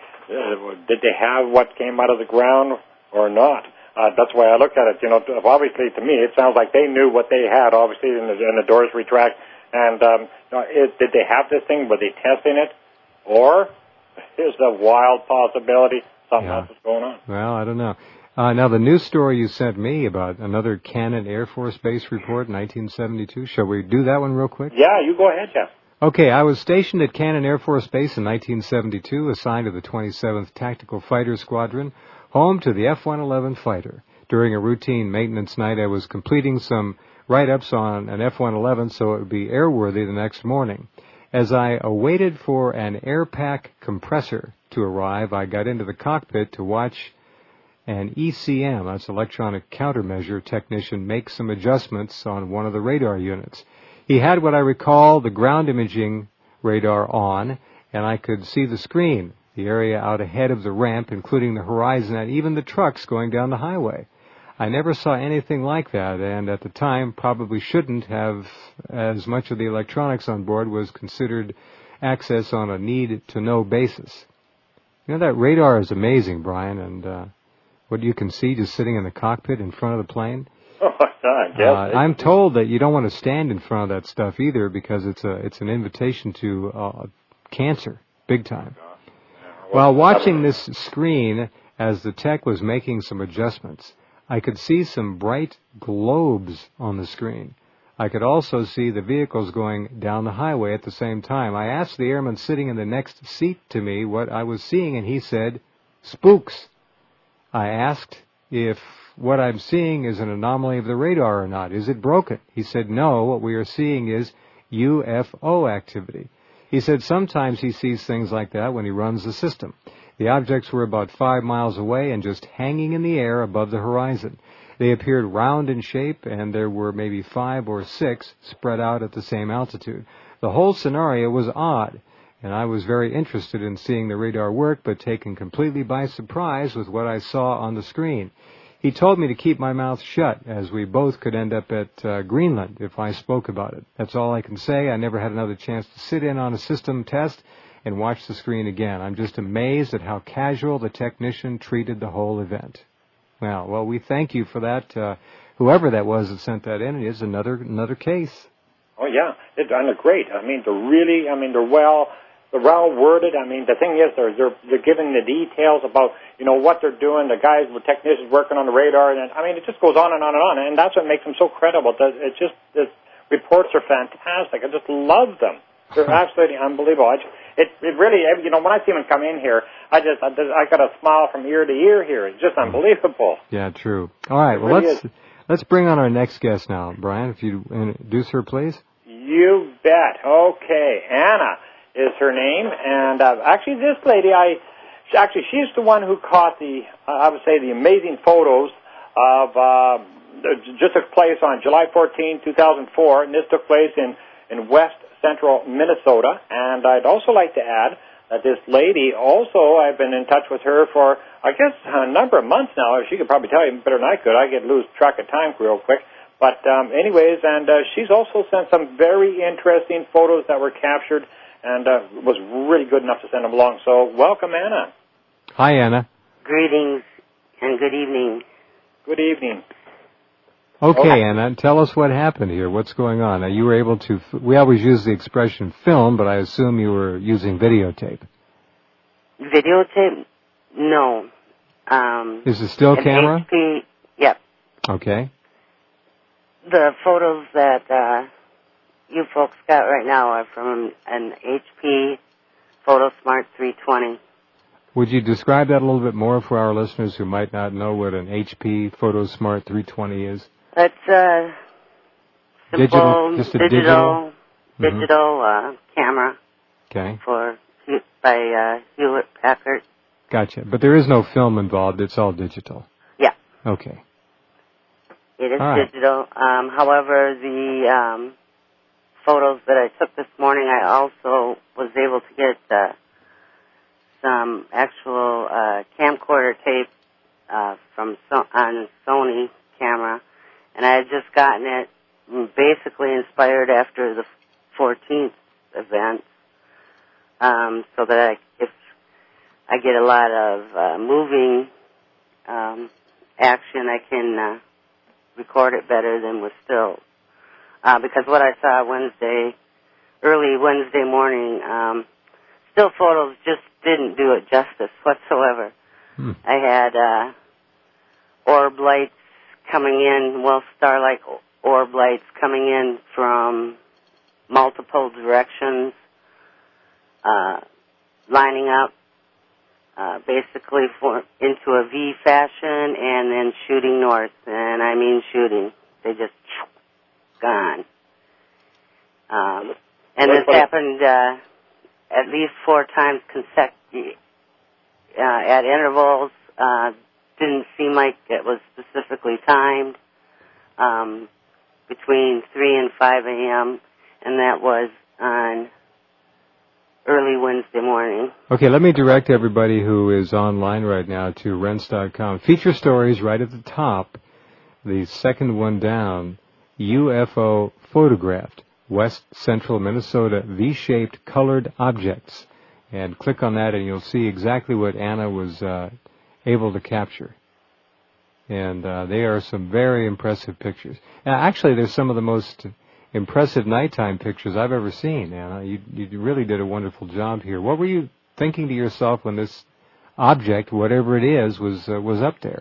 did they have what came out of the ground or not? Uh, that's why I looked at it. You know, obviously to me, it sounds like they knew what they had. Obviously, and the, and the doors retract. And um, it, did they have this thing? Were they testing it, or is a wild possibility something yeah. else is going on? Well, I don't know. Uh, now, the news story you sent me about another Cannon Air Force Base report in nineteen seventy-two. Shall we do that one real quick? Yeah, you go ahead, Jeff. Okay, I was stationed at Cannon Air Force Base in nineteen seventy-two, assigned to the twenty-seventh Tactical Fighter Squadron, home to the F one eleven fighter. During a routine maintenance night, I was completing some write-ups on an F one eleven so it would be airworthy the next morning. As I awaited for an air pack compressor to arrive, I got into the cockpit to watch an E C M, that's electronic countermeasure technician, make some adjustments on one of the radar units. He had what I recall the ground imaging radar on, and I could see the screen, the area out ahead of the ramp, including the horizon and even the trucks going down the highway. I never saw anything like that, and at the time probably shouldn't have, as much of the electronics on board was considered access on a need-to-know basis. You know, that radar is amazing, Brian, and uh, what you can see just sitting in the cockpit in front of the plane. Oh, I guess. Uh, I'm told that you don't want to stand in front of that stuff either because it's a it's an invitation to uh, cancer, big time. While watching this screen, as the tech was making some adjustments, I could see some bright globes on the screen. I could also see the vehicles going down the highway at the same time. I asked the airman sitting in the next seat to me what I was seeing, and he said, spooks. I asked if what I'm seeing is an anomaly of the radar or not. Is it broken? He said, no, what we are seeing is U F O activity. He said sometimes he sees things like that when he runs the system. The objects were about five miles away and just hanging in the air above the horizon. They appeared round in shape, and there were maybe five or six spread out at the same altitude. The whole scenario was odd, and I was very interested in seeing the radar work, but taken completely by surprise with what I saw on the screen. He told me to keep my mouth shut, as we both could end up at uh, Greenland if I spoke about it. That's all I can say. I never had another chance to sit in on a system test and watch the screen again. I'm just amazed at how casual the technician treated the whole event. Well, well, we thank you for that. Uh, whoever that was that sent that in, it is another another case. Oh yeah, it, and they're great. I mean, they're really. I mean, they're well, they're well worded. I mean, the thing is, they're they're they're giving the details about you know what they're doing. The guys, the technicians working on the radar, and I mean, it just goes on and on and on. And that's what makes them so credible. It just the reports are fantastic. I just love them. They're absolutely unbelievable. I just, it it really, you know, when I see them come in here, I just I, just, I got a smile from ear to ear here. It's just unbelievable. Yeah, true. All right, it well really let's is. let's bring on our next guest now, Brian. If you introduce her, please. You bet. Okay, Anna is her name, and uh, actually, this lady, I actually she's the one who caught the uh, I would say the amazing photos of uh, just took place on July fourteenth, two thousand four, and this took place in in West Central Minnesota. And I'd also like to add that this lady also, I've been in touch with her for, I guess, a number of months now. She could probably tell you better than I could. I get lose track of time real quick. But um, anyways, and uh, she's also sent some very interesting photos that were captured and uh, was really good enough to send them along. So welcome, Anna. Hi, Anna. Greetings and good evening. Good evening. Okay, Anna, tell us what happened here. What's going on? Now, you were able to, we always use the expression film, but I assume you were using videotape. Videotape? No. Um, Is it still camera? H P, yep. Okay. The photos that uh, you folks got right now are from an H P PhotoSmart three twenty. Would you describe that a little bit more for our listeners who might not know what an H P PhotoSmart three twenty is? It's a simple digital, just a digital, digital, digital mm-hmm. uh, camera. Okay. For by uh, Hewlett Packard. Gotcha. But there is no film involved. It's all digital. Yeah. Okay. It is all right. digital. Um, however, the um, photos that I took this morning, I also was able to get uh, some actual uh, camcorder tape uh, from so- on Sony camera. And I had just gotten it basically inspired after the fourteenth event, um, so that I, if I get a lot of uh, moving um, action, I can uh, record it better than with stills. Uh, because what I saw Wednesday, early Wednesday morning, um, still photos just didn't do it justice whatsoever. Hmm. I had uh, orb lights coming in, well, star-like orb lights coming in from multiple directions, uh, lining up uh, basically for into a V fashion and then shooting north. And I mean shooting. They just gone. Um, and this happened uh, at least four times consecutive uh, at intervals. Uh, didn't seem like it was specifically timed, um, between three and five a.m., and that was on early Wednesday morning. Okay, let me direct everybody who is online right now to rense dot com. Feature stories right at the top, the second one down, U F O photographed, West Central Minnesota, V-shaped colored objects. And click on that and you'll see exactly what Anna was uh, able to capture. And uh, they are some very impressive pictures. And actually, they're some of the most impressive nighttime pictures I've ever seen, Anna. You, you really did a wonderful job here. What were you thinking to yourself when this object, whatever it is, was uh, was up there?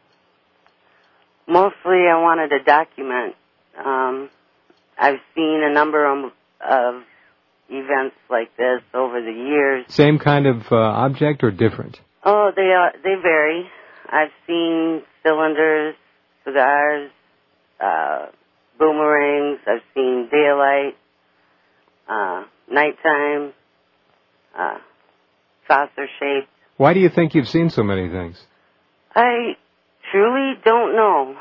Mostly I wanted to document. Um, I've seen a number of, of events like this over the years. Same kind of uh, object or different? Oh, they are, they vary. I've seen cylinders, cigars, uh, boomerangs. I've seen daylight, uh, nighttime, uh, saucer-shaped. Why do you think you've seen so many things? I truly don't know.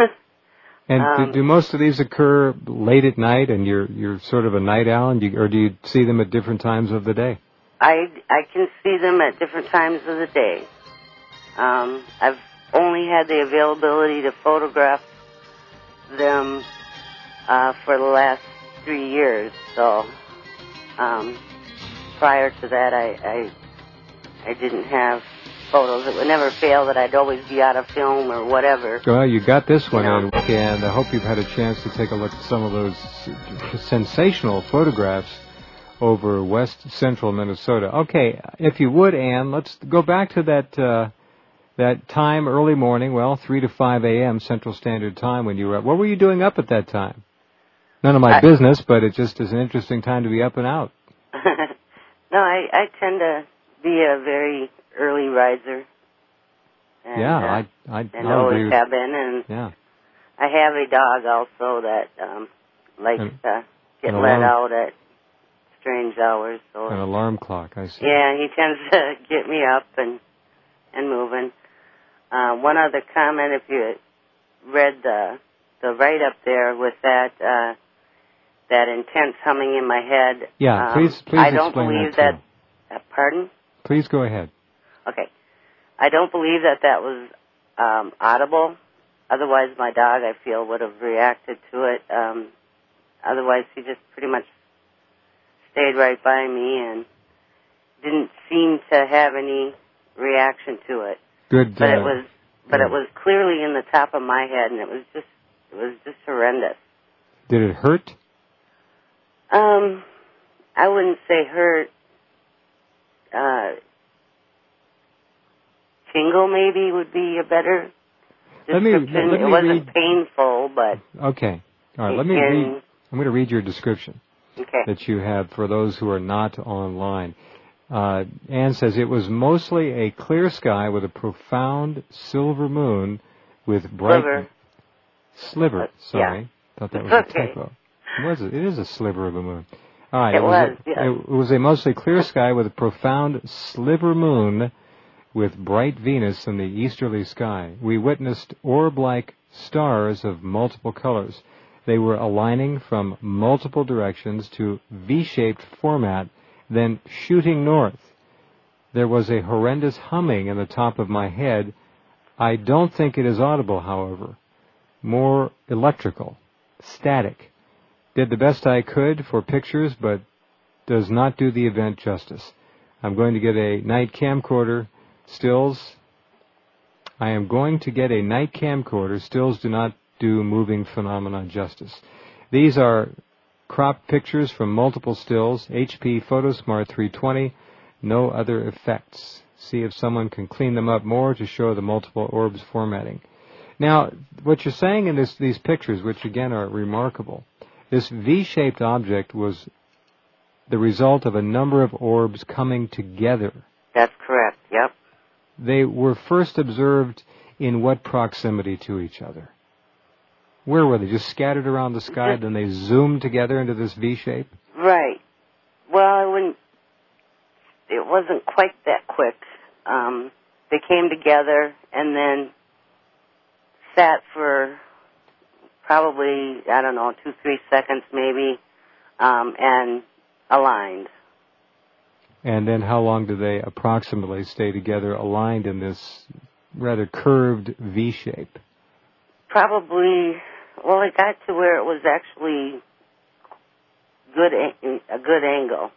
And um, do, do most of these occur late at night, and you're you're sort of a night owl, and you, or do you see them at different times of the day? I, I can see them at different times of the day. Um, I've only had the availability to photograph them uh, for the last three years. So um, prior to that, I, I I didn't have photos. It would never fail that I'd always be out of film or whatever. Well, you got this one, You know. in, and I hope you've had a chance to take a look at some of those sensational photographs over west central Minnesota. Okay, if you would, Ann, let's go back to that uh, that time, early morning, well, three to five a.m. Central Standard Time when you were up. What were you doing up at that time? None of my I, business, but it just is an interesting time to be up and out. No, I, I tend to be a very early riser. And, yeah, uh, I I and I'll agree always with, have been. And yeah. I have a dog also that um, likes An- to get an let alarm. out at strange hours. So An alarm clock, I see. yeah, he tends to get me up and and moving. Uh, one other comment: if you read the the write up there with that uh, that intense humming in my head, Yeah, um, please please I don't explain believe that. that. Uh, pardon? Please go ahead. Okay. I don't believe that that was um, audible. Otherwise, my dog, I feel, would have reacted to it. Um, otherwise, he just pretty much stayed right by me and didn't seem to have any reaction to it. Good. But uh, it was, but yeah. it was clearly in the top of my head, and it was just, it was just horrendous. Did it hurt? Um, I wouldn't say hurt. Uh, tingle maybe would be a better Let me- description. let me It wasn't read- painful, but Okay. All right. Let me And- read. I'm going to read your description okay. that you have for those who are not online. Uh, Anne says it was mostly a clear sky with a profound silver moon with bright Sliver. sliver. Uh, Sorry, yeah. thought that was It's a okay. typo. It was. It is a sliver of a moon. All right. It was. was, a, yes. It was a mostly clear sky with a profound sliver moon with bright Venus in the easterly sky. We witnessed orb-like stars of multiple colors. They were aligning from multiple directions to V-shaped format, then shooting north. There was a horrendous humming in the top of my head. I don't think it is audible, however. More electrical, static. Did the best I could for pictures, but does not do the event justice. I'm going to get a night camcorder. Stills. I am going to get a night camcorder. Stills do not do moving phenomena justice. These are cropped pictures from multiple stills. H P PhotoSmart three twenty. No other effects. See if someone can clean them up more to show the multiple orbs formatting. Now, what you're saying in this, these pictures, which again are remarkable, this V-shaped object was the result of a number of orbs coming together. That's correct. Yep. They were first observed in what proximity to each other? Where were they? Just scattered around the sky, Just, then they zoomed together into this V shape? Right. Well, I wouldn't. It wasn't quite that quick. Um, they came together and then sat for probably, I don't know, two, three seconds maybe, um, and aligned. And then how long do they approximately stay together aligned in this rather curved V shape? Probably, well, it got to where it was actually good a, a good angle.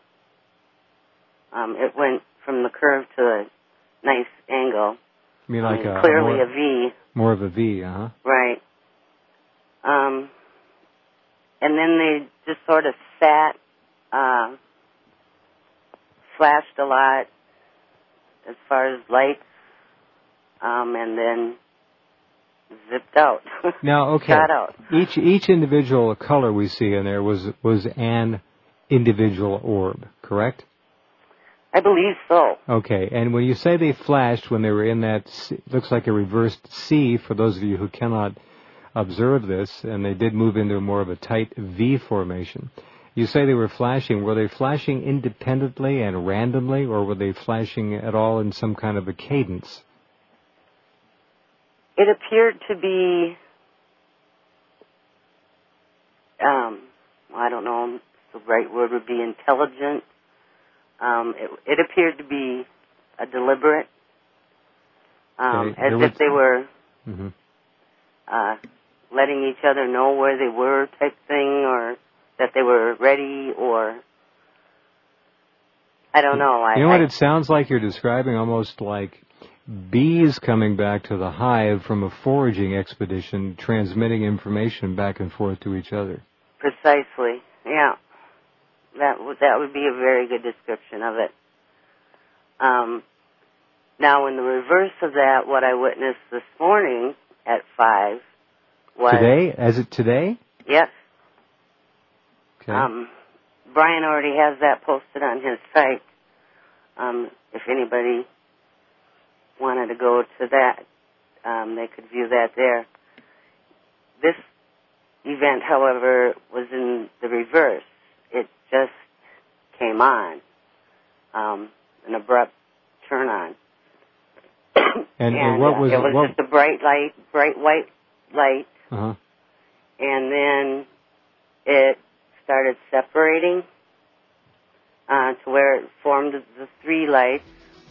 Um, it went from the curve to a nice angle. I mean, like I mean, a clearly more, a V. more of a V, uh huh. Right. Um, and then they just sort of sat, uh, flashed a lot as far as lights, um, and then zipped out. Now, okay. Shot out. Each each individual color we see in there was was an individual orb, correct? I believe so. Okay, and when you say they flashed when they were in that, C, looks like a reversed C, for those of you who cannot observe this, and they did move into more of a tight V formation. You say they were flashing. Were they flashing independently and randomly, or were they flashing at all in some kind of a cadence? It appeared to be, um, I don't know if the right word would be intelligent. Um, it, it appeared to be a deliberate, um, okay. as there if was, they were mm-hmm. uh, letting each other know where they were type thing, or that they were ready, or I don't know. You I, know what I, it sounds like? You're describing almost like bees coming back to the hive from a foraging expedition, transmitting information back and forth to each other. Precisely, yeah. That would, that would be a very good description of it. Um, now, in the reverse of that, what I witnessed this morning at five was... Today? As it today? Yes. Okay. Um, Brian already has that posted on his site. Um, if anybody wanted to go to that, um, they could view that there. This event, however, was in the reverse. It just came on, um, an abrupt turn on. and, and, and what uh, was it? was what? just a bright light, bright white light, Uh-huh. and then it started separating uh, to where it formed the three lights,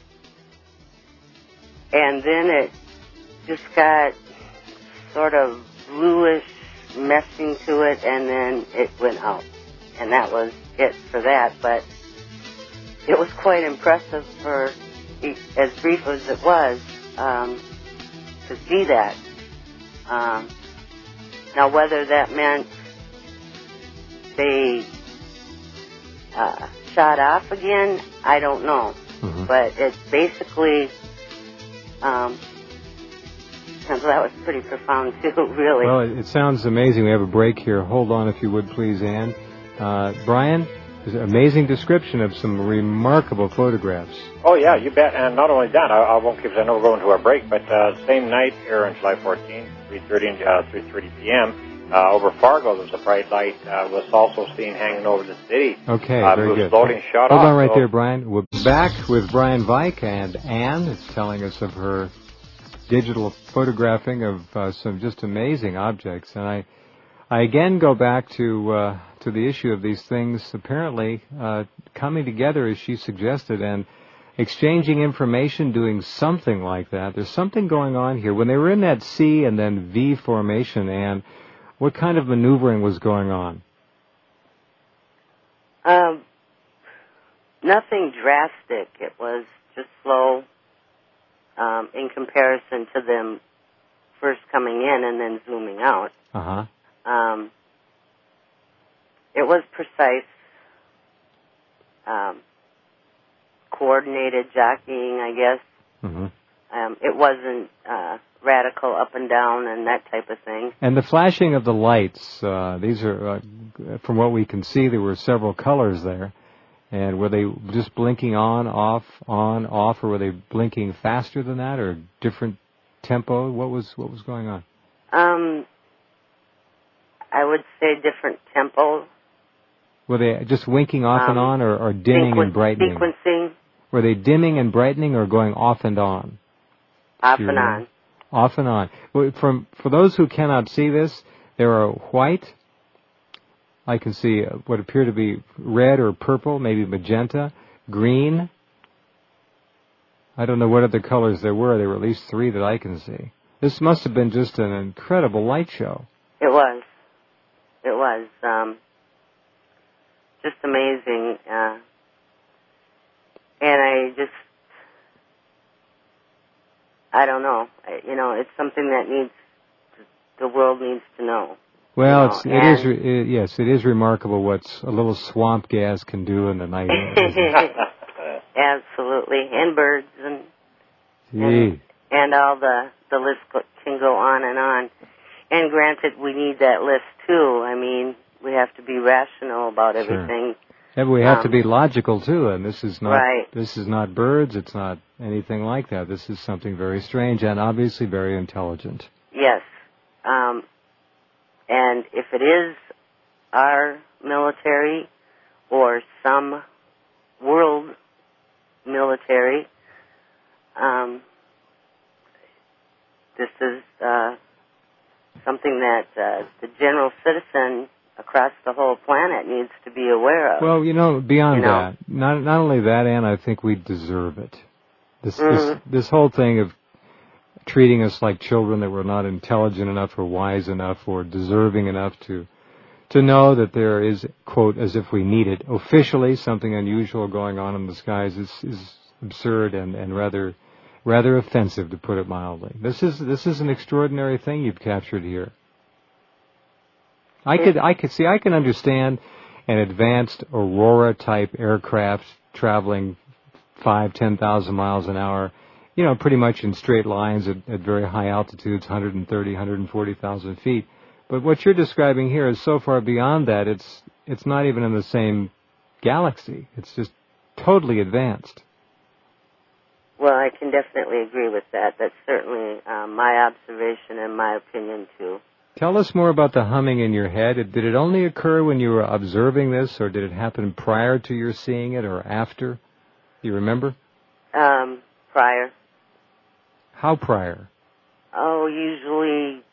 and then it just got sort of bluish meshing to it, and then it went out. And that was it for that, but it was quite impressive for, as brief as it was, um, to see that. Um, now, whether that meant they uh, shot off again, I don't know. Mm-hmm. But it basically, um, that was pretty profound too, really. Well, it, it sounds amazing. We have a break here. Hold on, if you would, please, Ann. Uh, Brian, there's an amazing description of some remarkable photographs. Oh, yeah, you bet. And not only that, I, I won't keep, I know we're going to our break, but uh, same night here on July fourteenth, three thirty and uh, three thirty p.m., uh, over Fargo, there was a bright light uh, was also seen hanging over the city. Okay, uh, very it was good. floating shot Hold off. on right so. there, Brian. We're back with Brian Vike, and Ann is telling us of her digital photographing of uh, some just amazing objects. And I, I again go back to uh, to the issue of these things apparently uh, coming together as she suggested and exchanging information, doing something like that. There's something going on here. When they were in that C and then V formation, and what kind of maneuvering was going on? Um, nothing drastic. It was just slow um, in comparison to them first coming in and then zooming out. Uh-huh. Um, it was precise, um, coordinated jockeying, I guess. Mm-hmm. Um, it wasn't uh, radical up and down and that type of thing. And the flashing of the lights, uh, these are, uh, from what we can see, there were several colors there. And were they just blinking on, off, on, off, or were they blinking faster than that, or different tempo? What was what was going on? Um, I would say different tempo. Were they just winking off um, and on, or, or dimming sequ- and brightening? Sequencing. Were they dimming and brightening, or going off and on? Off and on. Off and on. From, for those who cannot see this, there are white, I can see what appear to be red or purple, maybe magenta, green. I don't know what other colors there were. There were at least three that I can see. This must have been just an incredible light show. It was. It was. Um, just amazing. Uh, and I just, I don't know. I, you know, it's something that needs, the world needs to know. Well, you know, it's, it is, it, yes, it is remarkable what a little swamp gas can do in the night. Absolutely, and birds and, Gee. and and all the the list can go on and on. And granted, we need that list too. I mean, we have to be rational about everything. Yeah, but we have um, to be logical too, and this is not right. this is not birds. It's not anything like that. This is something very strange and obviously very intelligent. Yes, um, and if it is our military or some world military, um, this is uh, something that uh, the general citizen across the whole planet needs to be aware of. Well, you know, beyond you know? that, not not only that, Ann, I think we deserve it. This mm-hmm. this this whole thing of treating us like children, that we're not intelligent enough or wise enough or deserving enough to to know that there is, quote, as if we need it, officially something unusual going on in the skies is, is absurd and, and rather rather offensive, to put it mildly. This is this is an extraordinary thing you've captured here. I could I could see I can understand an advanced Aurora type aircraft traveling five, ten thousand miles an hour, you know, pretty much in straight lines at, at very high altitudes, one hundred thirty, one hundred forty thousand feet. But what you're describing here is so far beyond that, it's it's not even in the same galaxy. It's just totally advanced. Well, I can definitely agree with that. That's certainly um, my observation and my opinion, too. Tell us more about the humming in your head. Did it only occur when you were observing this, or did it happen prior to your seeing it, or after? Do you remember? Um, prior. How prior? Oh, usually,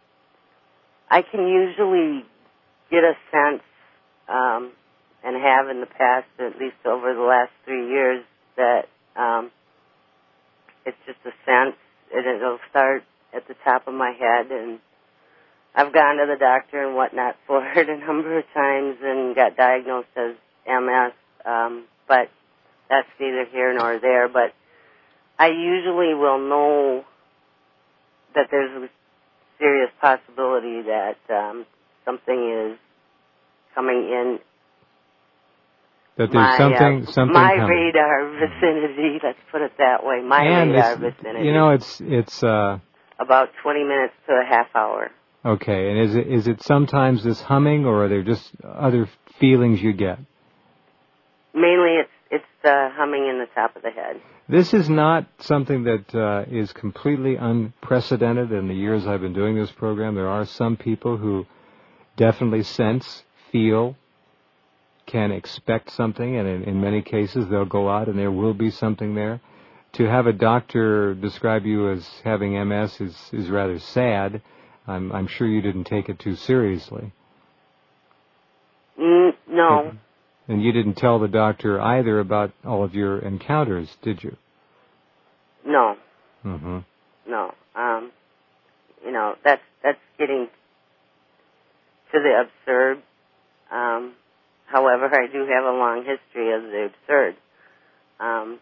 I can usually get a sense, um, and have in the past, at least over the last three years, that um, it's just a sense, and it'll start at the top of my head, and I've gone to the doctor and whatnot for it a number of times and got diagnosed as M S, um, but that's neither here nor there. But I usually will know that there's a serious possibility that um, something is coming in that there's my, something, uh, something my coming. radar vicinity. Let's put it that way. My and radar vicinity. You know, it's it's uh, about twenty minutes to a half hour. Okay, and is it is it sometimes this humming, or are there just other feelings you get? Mainly, it's it's the humming in the top of the head. This is not something that uh, is completely unprecedented in the years I've been doing this program. There are some people who definitely sense, feel, can expect something, and in, in many cases they'll go out and there will be something there. To have a doctor describe you as having M S is, is rather sad. I'm, I'm sure you didn't take it too seriously. Mm, no. And, and you didn't tell the doctor either about all of your encounters, did you? No. Mm-hmm. No. Um, you know, that's that's getting to the absurd. Um, however, I do have a long history of the absurd. Um,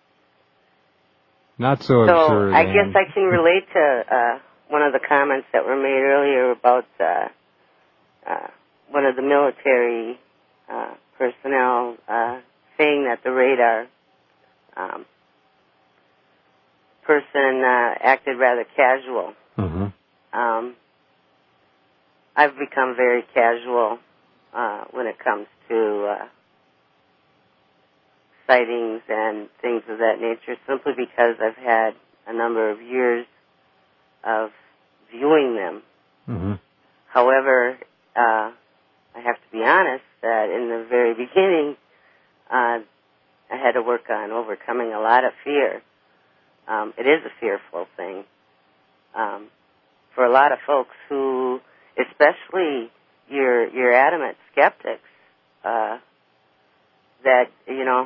Not so, so absurd. I Ann. guess I can relate to uh, one of the comments that were made earlier about uh, uh, one of the military uh, personnel uh, saying that the radar um, person uh, acted rather casual. Mm-hmm. Um, I've become very casual uh, when it comes to uh, sightings and things of that nature, simply because I've had a number of years of viewing them. Mm-hmm. However, uh, I have to be honest that in the very beginning, uh, I had to work on overcoming a lot of fear. Um, it is a fearful thing. Um, for a lot of folks who, especially your your adamant skeptics, uh, that, you know,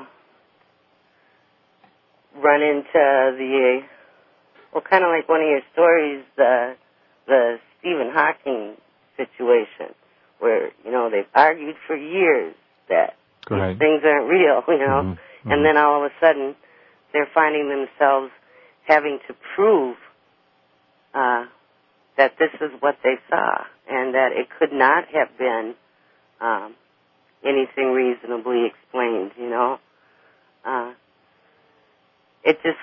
run into the, well, kind of like one of your stories, the, the Stephen Hawking situation, where, you know, they've argued for years that Right. these things aren't real, you know, Mm-hmm. Mm-hmm. and then all of a sudden they're finding themselves having to prove uh, that this is what they saw, and that it could not have been um, anything reasonably explained, you know. Uh, it just,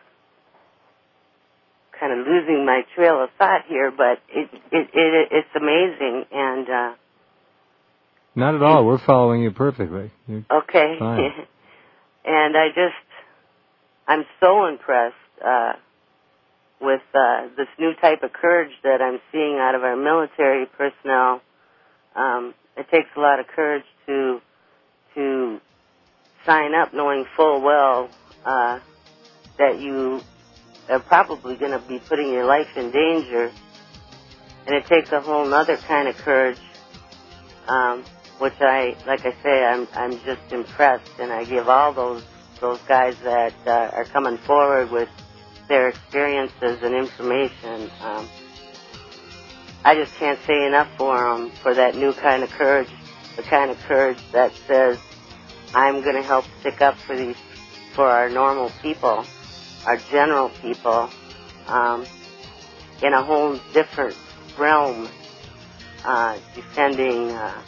kind of losing my trail of thought here, but it, it, it it's amazing, and uh, Not at all. We're following you perfectly. You're okay. Fine. And I just, I'm so impressed uh, with uh, this new type of courage that I'm seeing out of our military personnel. Um, it takes a lot of courage to to sign up knowing full well uh, that you are probably going to be putting your life in danger. And it takes a whole other kind of courage, um, which I, like I say, I'm I'm just impressed, and I give all those those guys that uh, are coming forward with their experiences and information. Um, I just can't say enough for them for that new kind of courage, the kind of courage that says, I'm going to help stick up for these, for our normal people, our general people, um, in a whole different realm, uh, defending uh,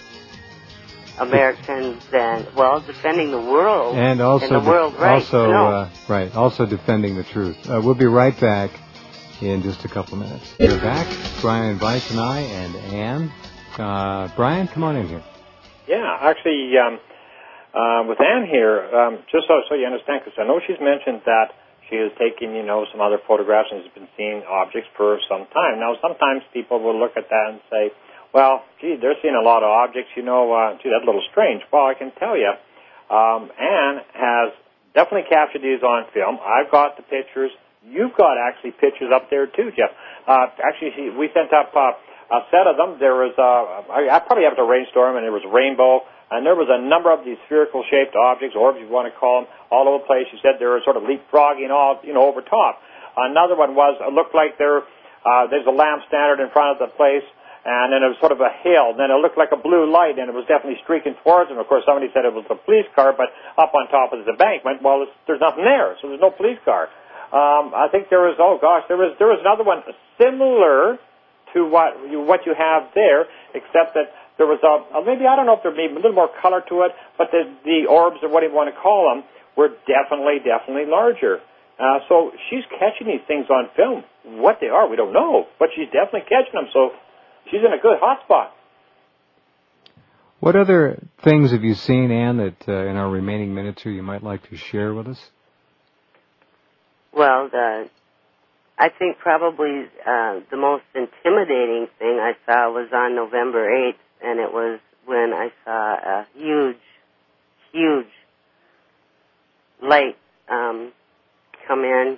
Americans and, well, defending the world and also and the world de- right. also no. uh, right, also defending the truth. Uh, we'll be right back in just a couple minutes. We're back, Brian Vike and I and Ann. Uh, Brian, come on in here. Yeah, actually, um, uh, with Ann here, um, just so, so you understand, because I know she's mentioned that she has taken, you know, some other photographs and has been seeing objects for some time. Now, sometimes people will look at that and say, well, gee, they're seeing a lot of objects, you know, uh, gee, that's a little strange. Well, I can tell you, um, Ann has definitely captured these on film. I've got the pictures. You've got actually pictures up there, too, Jeff. Uh, actually, she, we sent up uh, a set of them. There was, uh, I, I probably have it a rainstorm, and there was a rainbow, and there was a number of these spherical-shaped objects, orbs, you want to call them, all over the place. She said they were sort of leapfrogging all, you know, over top. Another one was, it looked like there, uh, there's a lamp standard in front of the place, and then it was sort of a hill. Then it looked like a blue light, and it was definitely streaking towards them. Of course, somebody said it was a police car, but up on top of the embankment, well, it's, there's nothing there, so there's no police car. Um, I think there was, oh gosh, there was there was another one similar to what you, what you have there, except that there was a, maybe, I don't know if there may be a little more color to it, but the, the orbs, or what you want to call them, were definitely, definitely larger. Uh, so she's catching these things on film. What they are, we don't know, but she's definitely catching them, so she's in a good hot spot. What other things have you seen, Ann, that uh, in our remaining minutes here you might like to share with us? Well, the, I think probably uh, the most intimidating thing I saw was on November eighth, and it was when I saw a huge, huge light um, come in.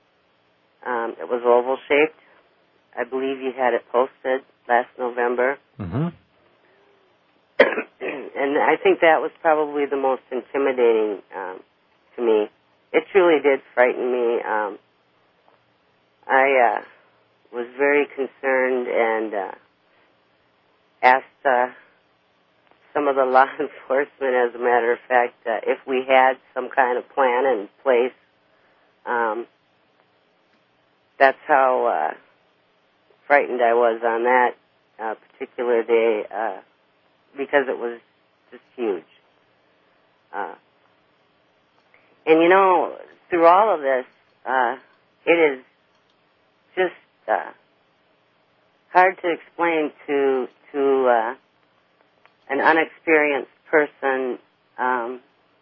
Um, it was oval-shaped. I believe you had it posted last November. Mm-hmm. And I think that was probably the most intimidating um, to me. It truly did frighten me. Um, I uh, was very concerned and uh, asked uh, some of the law enforcement, as a matter of fact, uh, if we had some kind of plan in place. Um, that's how uh, frightened I was on that uh, particular day, uh, because it was just huge. Uh, And, you know, through all of this, uh, it is just uh, hard to explain to to uh, an unexperienced person um,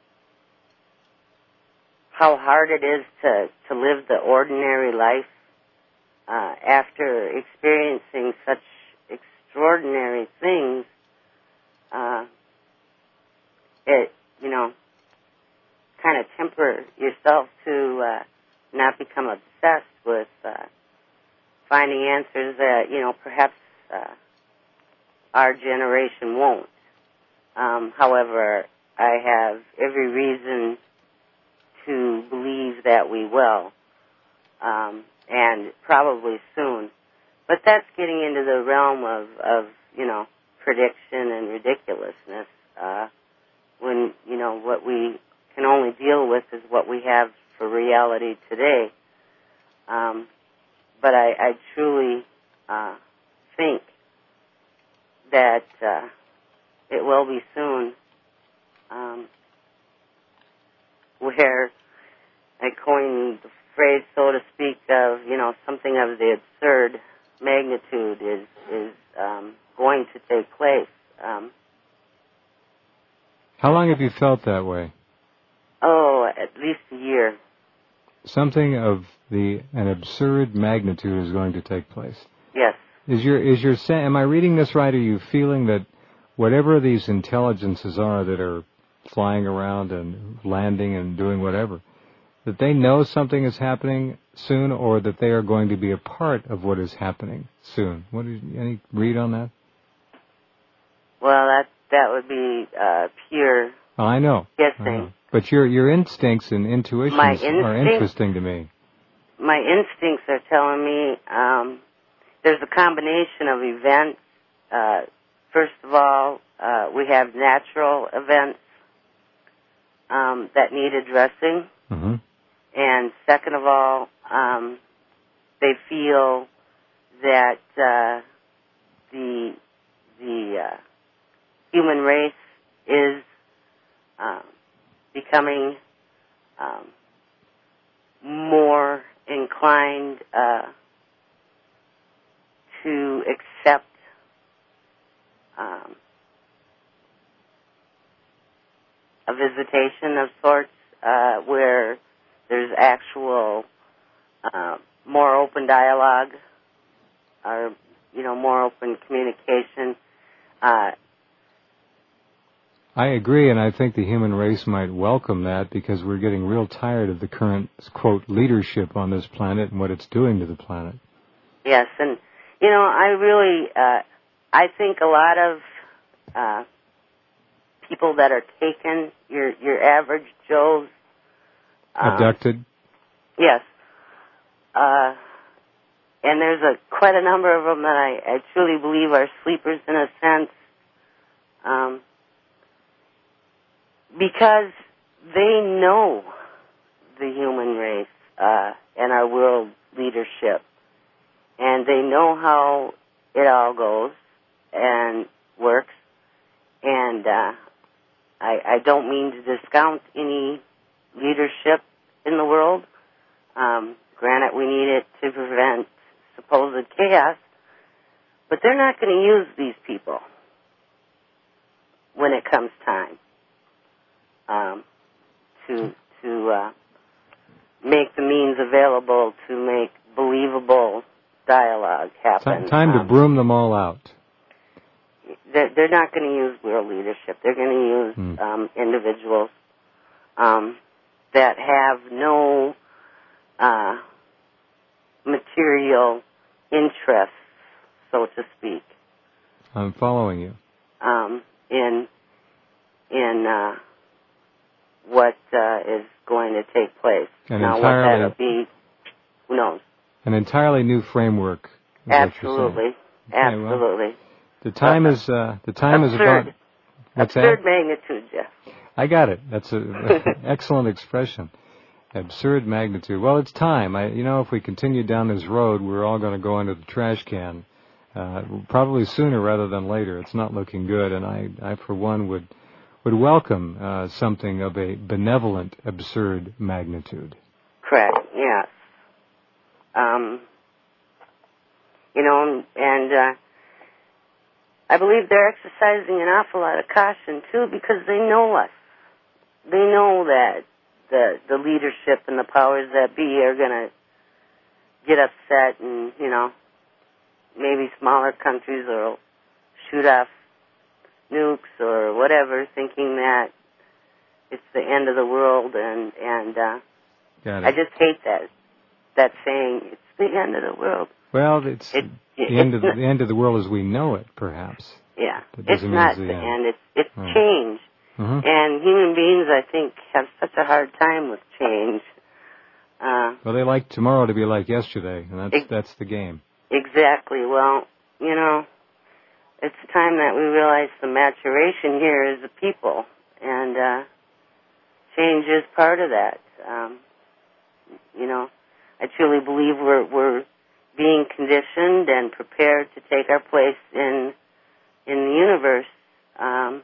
how hard it is to, to live the ordinary life uh, after experiencing such extraordinary things. Uh, it, you know, kind of temper yourself to uh, not become obsessed with uh, finding answers that, you know, perhaps uh, our generation won't. Um, however, I have every reason to believe that we will, um, and probably soon. But that's getting into the realm of, of you know, prediction and ridiculousness, uh, when, you know, what we can only deal with is what we have for reality today. Um, but I, I truly uh, think that uh, it will be soon um, where I coined the phrase, so to speak, of, you know, something of the absurd magnitude is, is um, going to take place. Um, How long have you felt that way? Oh, at least a year. Something of the an absurd magnitude is going to take place. Yes. Is your is your am I reading this right? Are you feeling that whatever these intelligences are that are flying around and landing and doing whatever, that they know something is happening soon, or that they are going to be a part of what is happening soon? What is, any read on that? Well, that that would be uh, pure oh, I know. guessing. I know. But your your instincts and intuitions My are instinct, interesting to me. My instincts are telling me um, there's a combination of events. Uh, first of all, uh, we have natural events um, that need addressing. Mm-hmm. And second of all, um, they feel that uh, the the uh, human race is um, becoming um, more inclined uh, to accept um, a visitation of sorts uh, where there's actual uh, more open dialogue or, you know, more open communication. Uh, I agree, and I think the human race might welcome that because we're getting real tired of the current, quote, leadership on this planet and what it's doing to the planet. Yes, and, you know, I really, uh, I think a lot of uh, people that are taken, your your average Joes, um, abducted? Yes. Uh, and there's a quite a number of them that I, I truly believe are sleepers in a sense. Um, because they know the human race uh, and our world leadership. And they know how it all goes and works. And uh, I, I don't mean to discount any leadership in the world. Um, granted, we need it to prevent supposed chaos. But they're not going to use these people when it comes time um, to to uh, make the means available to make believable dialogue happen. Time to um, broom them all out. They're, they're not going to use world leadership. They're going to use hmm. um, individuals um, that have no uh, material interests, so to speak. I'm following you. Um, in in uh, what uh, is going to take place. An now, entirely, what that'll be, who knows? An entirely new framework. Absolutely, okay, absolutely. Well, the time is uh, the time absurd. is about. What's absurd that? magnitude, Jeff. I got it. That's an excellent expression. Absurd magnitude. Well, it's time. I, you know, if we continue down this road, we're all going to go into the trash can. Uh, probably sooner rather than later. It's not looking good, and I, I for one, would would welcome uh, something of a benevolent, absurd magnitude. Correct. Yes. Um. You know, and uh, I believe they're exercising an awful lot of caution too, because they know us. They know that the the leadership and the powers that be are going to get upset, and you know, maybe smaller countries will shoot off nukes or whatever, thinking that it's the end of the world, and and uh, Got it. I just hate that that saying, it's the end of the world. Well, it's it, the it, end of the end of the world as we know it, perhaps. Yeah, That it's doesn't not mean the it's the end. end. It's it's Right. change, Mm-hmm. and human beings, I think, have such a hard time with change. Uh, Well, they like tomorrow to be like yesterday, and that's Ex- that's the game. exactly. Well, you know, it's time that we realize the maturation here is a people, and uh, change is part of that. Um, you know, I truly believe we're we're being conditioned and prepared to take our place in in the universe. Um,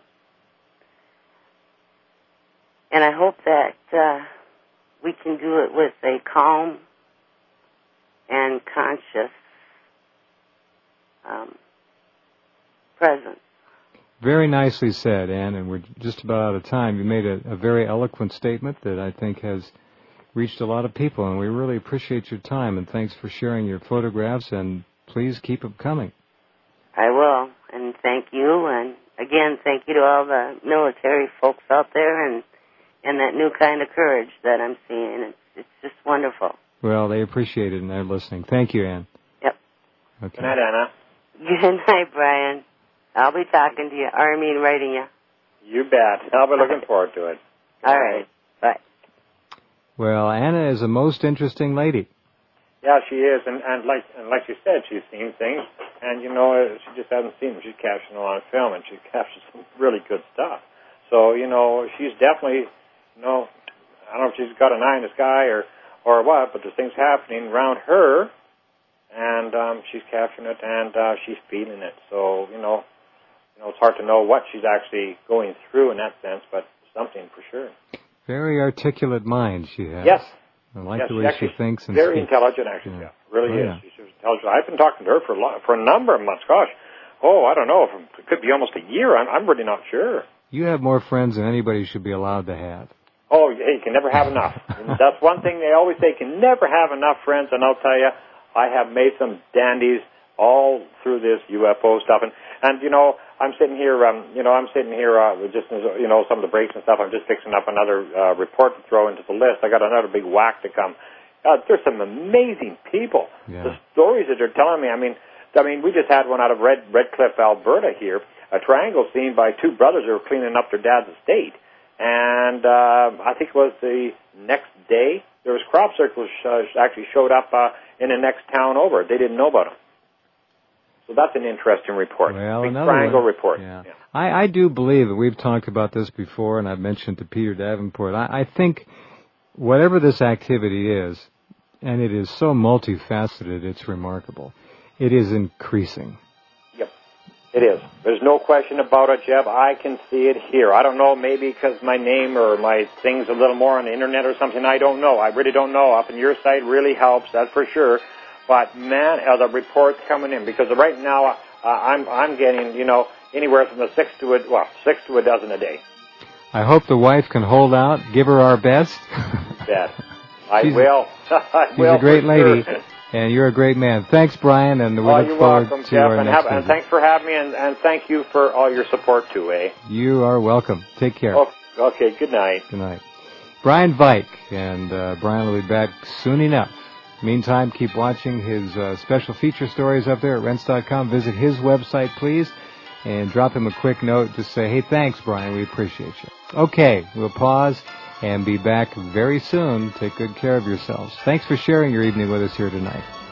and I hope that uh, we can do it with a calm and conscious um, presence. Very nicely said, Ann, and we're just about out of time. You made a, a very eloquent statement that I think has reached a lot of people, and we really appreciate your time, and thanks for sharing your photographs, and please keep them coming. I will, and thank you, and again, thank you to all the military folks out there, and and that new kind of courage that I'm seeing. It's, it's just wonderful. Well, they appreciate it, and they're listening. Thank you, Ann. Yep. Okay. Good night, Anna. Good night, Brian. I'll be talking to you, or I mean writing you. You bet. I'll be looking forward to it. All right. Bye. Well, Anna is a most interesting lady. Yeah, she is, and, and like and like you said, she's seen things, and you know, she just hasn't seen them. She's captured them on film, and she captures some really good stuff. So, you know, she's definitely, you know, I don't know if she's got an eye in the sky or, or what, but there's things happening around her, and um, she's capturing it, and uh, she's feeling it. So, you know, you know, it's hard to know what she's actually going through in that sense, but something for sure. Very articulate mind she has. Yes. I like yes, the way she, she thinks and very speaks. intelligent, actually. Yeah. Yeah, really oh, is. yeah. She's intelligent. I've been talking to her for a lot, for a number of months. Gosh, oh, I don't know. It could be almost a year. I'm, I'm really not sure. You have more friends than anybody should be allowed to have. Oh, hey, you can never have enough. And that's one thing they always say, you can never have enough friends. And I'll tell you, I have made some dandies all through this U F O stuff. And, and you know, I'm sitting here, um, you know, I'm sitting here uh, with just, you know, some of the breaks and stuff. I'm just fixing up another uh, report to throw into the list. I got another big whack to come. Uh, there's some amazing people. Yeah. The stories that they're telling me, I mean, I mean, we just had one out of Red Red Cliff, Alberta here, a triangle seen by two brothers who were cleaning up their dad's estate. And uh, I think it was the next day, there was crop circles uh, actually showed up uh, in the next town over. They didn't know about them. So that's an interesting report. Well, Big another triangle one. report. Yeah. Yeah. I, I do believe that we've talked about this before, and I've mentioned to Peter Davenport. I, I think whatever this activity is, and it is so multifaceted, it's remarkable. It is increasing. Yep, it is. There's no question about it, Jeb. I can see it here. I don't know, maybe because my name or my thing's a little more on the internet or something. I don't know. I really don't know. Up in your site really helps, that's for sure. But, man, are the reports coming in. Because right now uh, I'm I'm getting, you know, anywhere from a six to a, well, six to a dozen a day. I hope the wife can hold out, give her our best. Yes, I she's will. I she's will a great lady, sure. And you're a great man. Thanks, Brian, and we Oh, look you're forward welcome, to Jeff, our and, next have, and visit. thanks for having me, and, and thank you for all your support, too, eh? You are welcome. Take care. Oh, okay, good night. Good night. Brian Vike, and uh, Brian will be back soon enough. Meantime, keep watching his uh, special feature stories up there at rense dot com. Visit his website, please, and drop him a quick note. Just say, hey, thanks, Brian. We appreciate you. Okay, we'll pause and be back very soon. Take good care of yourselves. Thanks for sharing your evening with us here tonight.